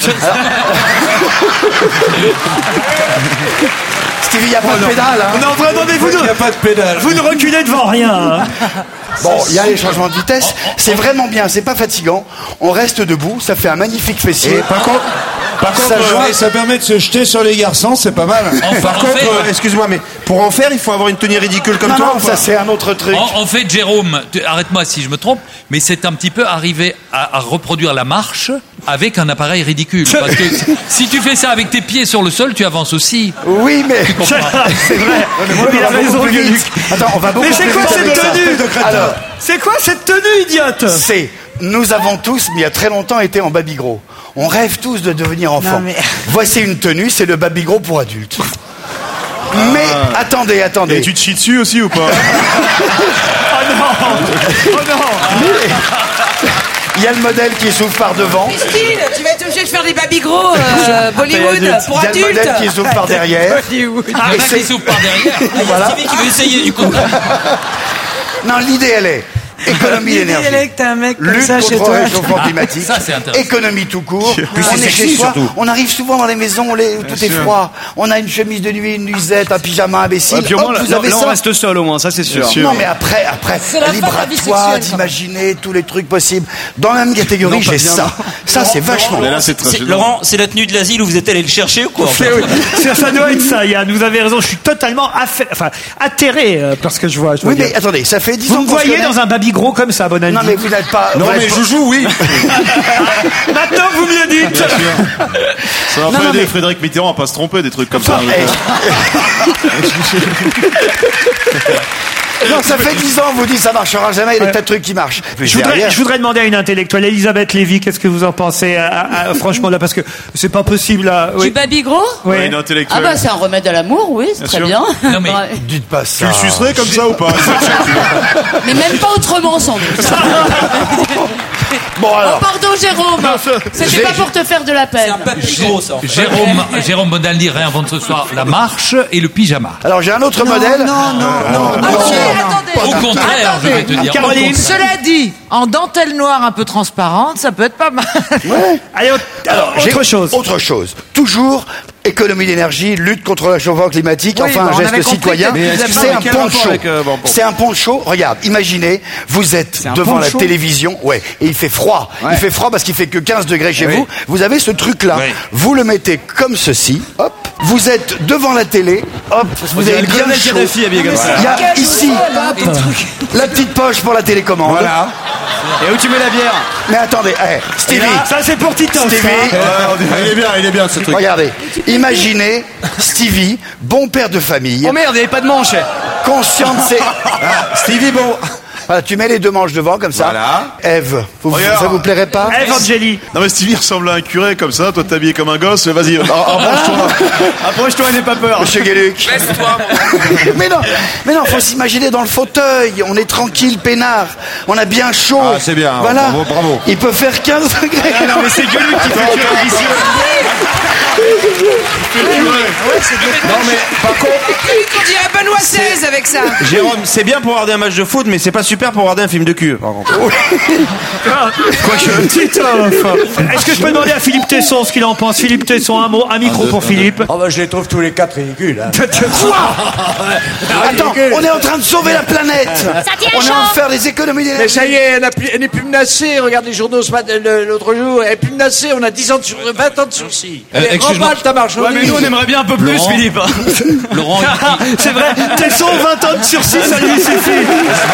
Stevie, il n'y a pas de pédale, hein. Non, vraiment, mais Il n'y a pas de pédale. vous ne reculez devant rien. Hein. Bon, il y a les changements de vitesse. C'est vraiment bien, c'est pas fatigant. On reste debout, ça fait un magnifique fessier. Et par contre, ça permet de se jeter sur les garçons, c'est pas mal. Par contre, excuse-moi, mais pour en faire, il faut avoir une tenue ridicule comme toi. Non, ça c'est un autre truc. En fait, Jérôme, arrête-moi si je me trompe, mais c'est un petit peu arriver à reproduire la marche avec un appareil ridicule. Parce que si tu fais ça avec tes pieds sur le sol, tu avances aussi. Oui, mais C'est vrai. il a raison, Luc. Attends, on va beaucoup Mais c'est plus quoi vite cette avec ça. tenue? Alors, C'est quoi cette tenue idiote? nous avons tous, mais il y a très longtemps, été en Babygros. On rêve tous de devenir enfant. Non, mais- Voici une tenue, c'est le Babygros pour adultes. Mais attendez. Et tu te chies dessus aussi ou pas? Oh non. Il y a le modèle qui s'ouvre par devant. Christine, tu vas être obligé de faire des babygros Bollywood pour Il y a le adultes. modèle qui s'ouvre par derrière. Bollywood. Il y en a qui s'ouvrent par derrière. Voilà. Stevie qui veut essayer du coup. Non, l'idée, elle est économie d'énergie. Elle est que t'as un mec comme Lutte ça chez contre toi. le réchauffement climatique, Ça, c'est intéressant. économie tout court. Puis on c'est est sexy, chez soi, surtout. on arrive souvent dans les maisons, tout est froid. On a une chemise de nuit, une nuisette, un pyjama imbécile. Et puis au Hop, moins, vous là, avez là, ça. on reste seul au moins, ça c'est sûr. Non, mais après, C'est la fin libre de la à vie toi sexuelle, d'imaginer tous les trucs possibles. Dans la même catégorie, Non, pas j'ai bien, ça. non. Ça, c'est vachement. Mais là, c'est très gênant. Laurent, c'est la tenue de l'asile où vous êtes allé le chercher ou quoi en fait Oui. Ça doit être ça, Yann. Vous avez raison. Je suis totalement atterré par ce que je vois. Oui, mais attendez, ça fait 10 vous ans me qu'on se voyez connaît. dans un baby gros comme ça, Bonaldi. Non, mais vous n'êtes pas. Non, mais Joujou, oui. Maintenant que vous me le dites. Bien sûr. Ça va Non, pas non, aider mais- Frédéric Mitterrand à pas se tromper, des trucs comme ça. Non, ça fait 10 ans, vous dites ça marchera jamais, il y a des tas de trucs qui marchent. Je voudrais demander à une intellectuelle, Elisabeth Lévy, qu'est-ce que vous en pensez, franchement, là, parce que c'est pas possible, là. Du baby gros Oui. Une intellectuelle. Ah bah c'est un remède à l'amour, oui, c'est très sûr. bien. Non, mais- Ouais. Dites pas Tu ça. le sucerais comme ça ou pas? Mais même pas autrement sans doute. Bon, Oh alors. pardon Jérôme, c'était pas pour te faire de la peine. Jérôme Bonaldi réinvente ce soir la marche et le pyjama. Alors, j'ai un autre modèle. Au contraire, je vais te dire. Caroline. Cela dit, en dentelle noire un peu transparente, ça peut être pas mal. Allez, alors, J'ai autre chose. Autre chose. Toujours économie d'énergie, lutte contre le réchauffement climatique, Oui, enfin bon, un on geste avait compris citoyen. que vous aviez C'est pas- un quel poncho. rapport avec, bon. C'est un poncho. Regarde, imaginez, vous êtes un devant la poncho télévision, ouais, et il fait froid. Il fait froid parce qu'il fait que 15 degrés chez vous. Vous avez ce truc-là. Oui. Vous le mettez comme ceci, hop. Vous êtes devant la télé, hop. Vous avez bien chaud. habillé comme ça. Il y a ici la petite poche pour la télécommande. Voilà. Et où tu mets la bière? Mais attendez, Stevie. Ça, c'est pour Titos. Stevie. Il est bien ce truc. Regardez, imaginez Stevie, bon père de famille, Oh merde, il n'y avait pas de manche. conscient de ses... Stevie, bon. Voilà, tu mets les deux manches devant comme ça. Voilà. Eve, Regarde. ça vous plairait pas? Eve Angeli. Non mais Stevie ressemble à un curé comme ça, toi t'es habillé comme un gosse, vas-y, approche-toi et n'aie pas peur. Monsieur Gueluc. mais non, faut s'imaginer dans le fauteuil. On est tranquille, peinard. On a bien chaud. Ah, c'est bien. Voilà. Bravo. Il peut faire 15 degrés. Non mais c'est Gueluc qui fait curé ici. Non, mais par contre, On dirait Benoît XVI avec ça. Jérôme, c'est bien pour regarder un match de foot, mais c'est pas super pour regarder un film de cul, par contre. Est-ce que je peux demander à Philippe Tesson ce qu'il en pense? Philippe Tesson, un micro pour Philippe. Oh bah je les trouve tous les quatre ridicules. Hein. Attends, on est en train de sauver la planète. On est en train de faire des économies d'énergie. Mais ça y est, elle n'est plus menacée. Regarde les journaux l'autre jour. Elle n'est plus menacée. On a 10 ans de 20 ans de sursis. Excuse-moi. Remballe ta marchandise. Ouais, mais nous on aimerait bien un peu plus, Laurent. Philippe. Laurent, C'est vrai, Tesson, 20 ans de sursis, ça lui suffit.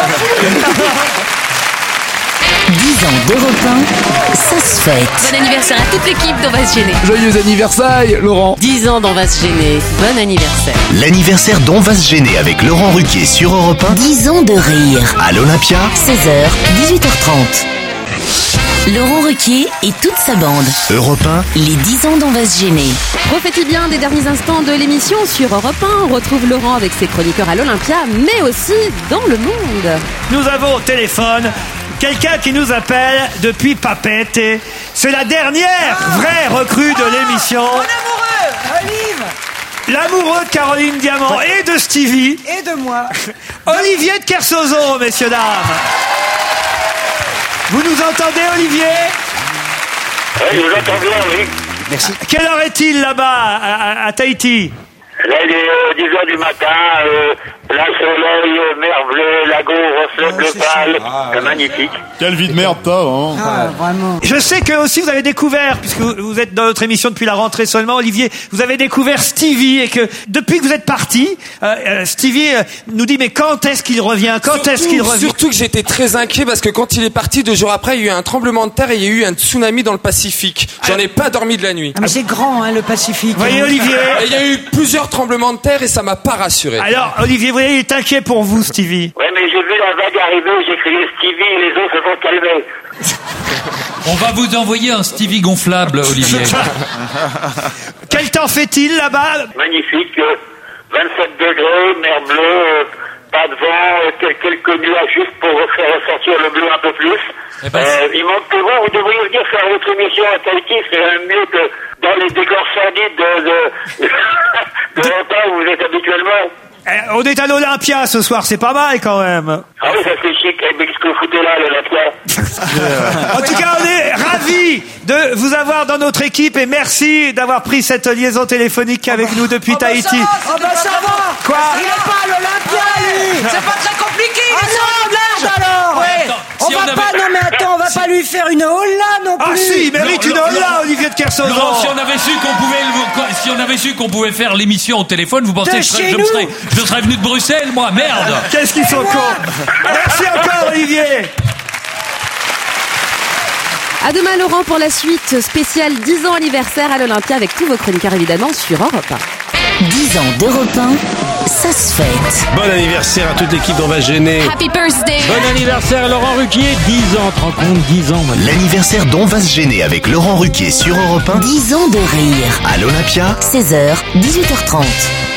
10 ans d'Europe 1, ça se fête. Bon anniversaire à toute l'équipe d'On va se gêner. Joyeux anniversaire, Laurent. 10 ans d'On va se gêner. Bon anniversaire. L'anniversaire d'On va se gêner avec Laurent Ruquier sur Europe 1 10 ans de rire. à l'Olympia. 16h, 18h30. Laurent Ruquier et toute sa bande. Europe 1, Les 10 ans d'On va se gêner. Profitez bien des derniers instants de l'émission sur Europe 1. On retrouve Laurent avec ses chroniqueurs à l'Olympia, mais aussi dans le monde. Nous avons au téléphone quelqu'un qui nous appelle depuis Papette. Et c'est la dernière vraie recrue de l'émission. Mon amoureux, Olive, L'amoureux de Caroline Diamant et de Stevie. et de moi. Olivier de Kersozo, messieurs, dames. Vous nous entendez, Olivier? Oui, je vous entends bien, oui. Merci. Quelle heure est-il là-bas, à Tahiti? Là, il est 10h du matin, plein soleil, mer bleue, lago, reflet bleu pâle, magnifique. Quelle vie de merde t'as, hein. Vraiment. Je sais que aussi vous avez découvert, puisque vous êtes dans notre émission depuis la rentrée seulement, Olivier, vous avez découvert Stevie et que depuis que vous êtes parti, Stevie nous dit mais quand est-ce qu'il revient? Quand est-ce qu'il revient? Surtout que j'étais très inquiet parce que quand il est parti 2 jours après, il y a eu un tremblement de terre et il y a eu un tsunami dans le Pacifique. J'en ai pas dormi de la nuit. Ah, mais c'est grand, hein, le Pacifique. Vous voyez, Olivier? Et il y a eu plusieurs tremblements de terre et ça m'a pas rassuré. Alors, Olivier, vous voyez, il est inquiet pour vous, Stevie. Ouais, mais j'ai vu la vague arriver, j'ai crié Stevie et les autres se sont calmés. on va vous envoyer un Stevie gonflable, Olivier. Quel temps fait-il là-bas? Magnifique, 27 degrés, mer bleue, pas de vent, quelques nuages juste pour faire ressortir le bleu un peu plus. Il manque que vous devriez venir faire votre émission à Tahiti, c'est quand même mieux que dans les décors sordides de repas où vous êtes habituellement. On est à l'Olympia ce soir, c'est pas mal quand même. Ah oui, ça c'est chic, mais qu'est-ce que vous foutez là, l'Olympia? En tout cas, on est ravis de vous avoir dans notre équipe et merci d'avoir pris cette liaison téléphonique avec nous depuis Tahiti. Oh bah ça va. Quoi? Il est pas à l'Olympia, lui. C'est pas très compliqué. Ah non, merde alors. Ouais. On si on avait... Non mais attends, on va pas lui faire une holla non plus. Ah si, il mérite une holla, Olivier de Kersauzon. Laurent, si on avait su qu'on pouvait faire l'émission au téléphone, vous pensez que je serais venu de Bruxelles, moi, merde. Qu'est-ce qu'ils sont cons. Merci encore, Olivier. À demain Laurent pour la suite spéciale 10 ans anniversaire à l'Olympia avec tous vos chroniqueurs évidemment sur Europe 1. 10 ans d'Europe 1, ça se fête. Bon anniversaire à toute l'équipe d'On va se gêner. Happy birthday. Bon anniversaire Laurent Ruquier, 10 ans, te rends compte, 10 ans. L'anniversaire d'On va se gêner avec Laurent Ruquier sur Europe 1. 10 ans de rire. À l'Olympia. 16h, 18h30.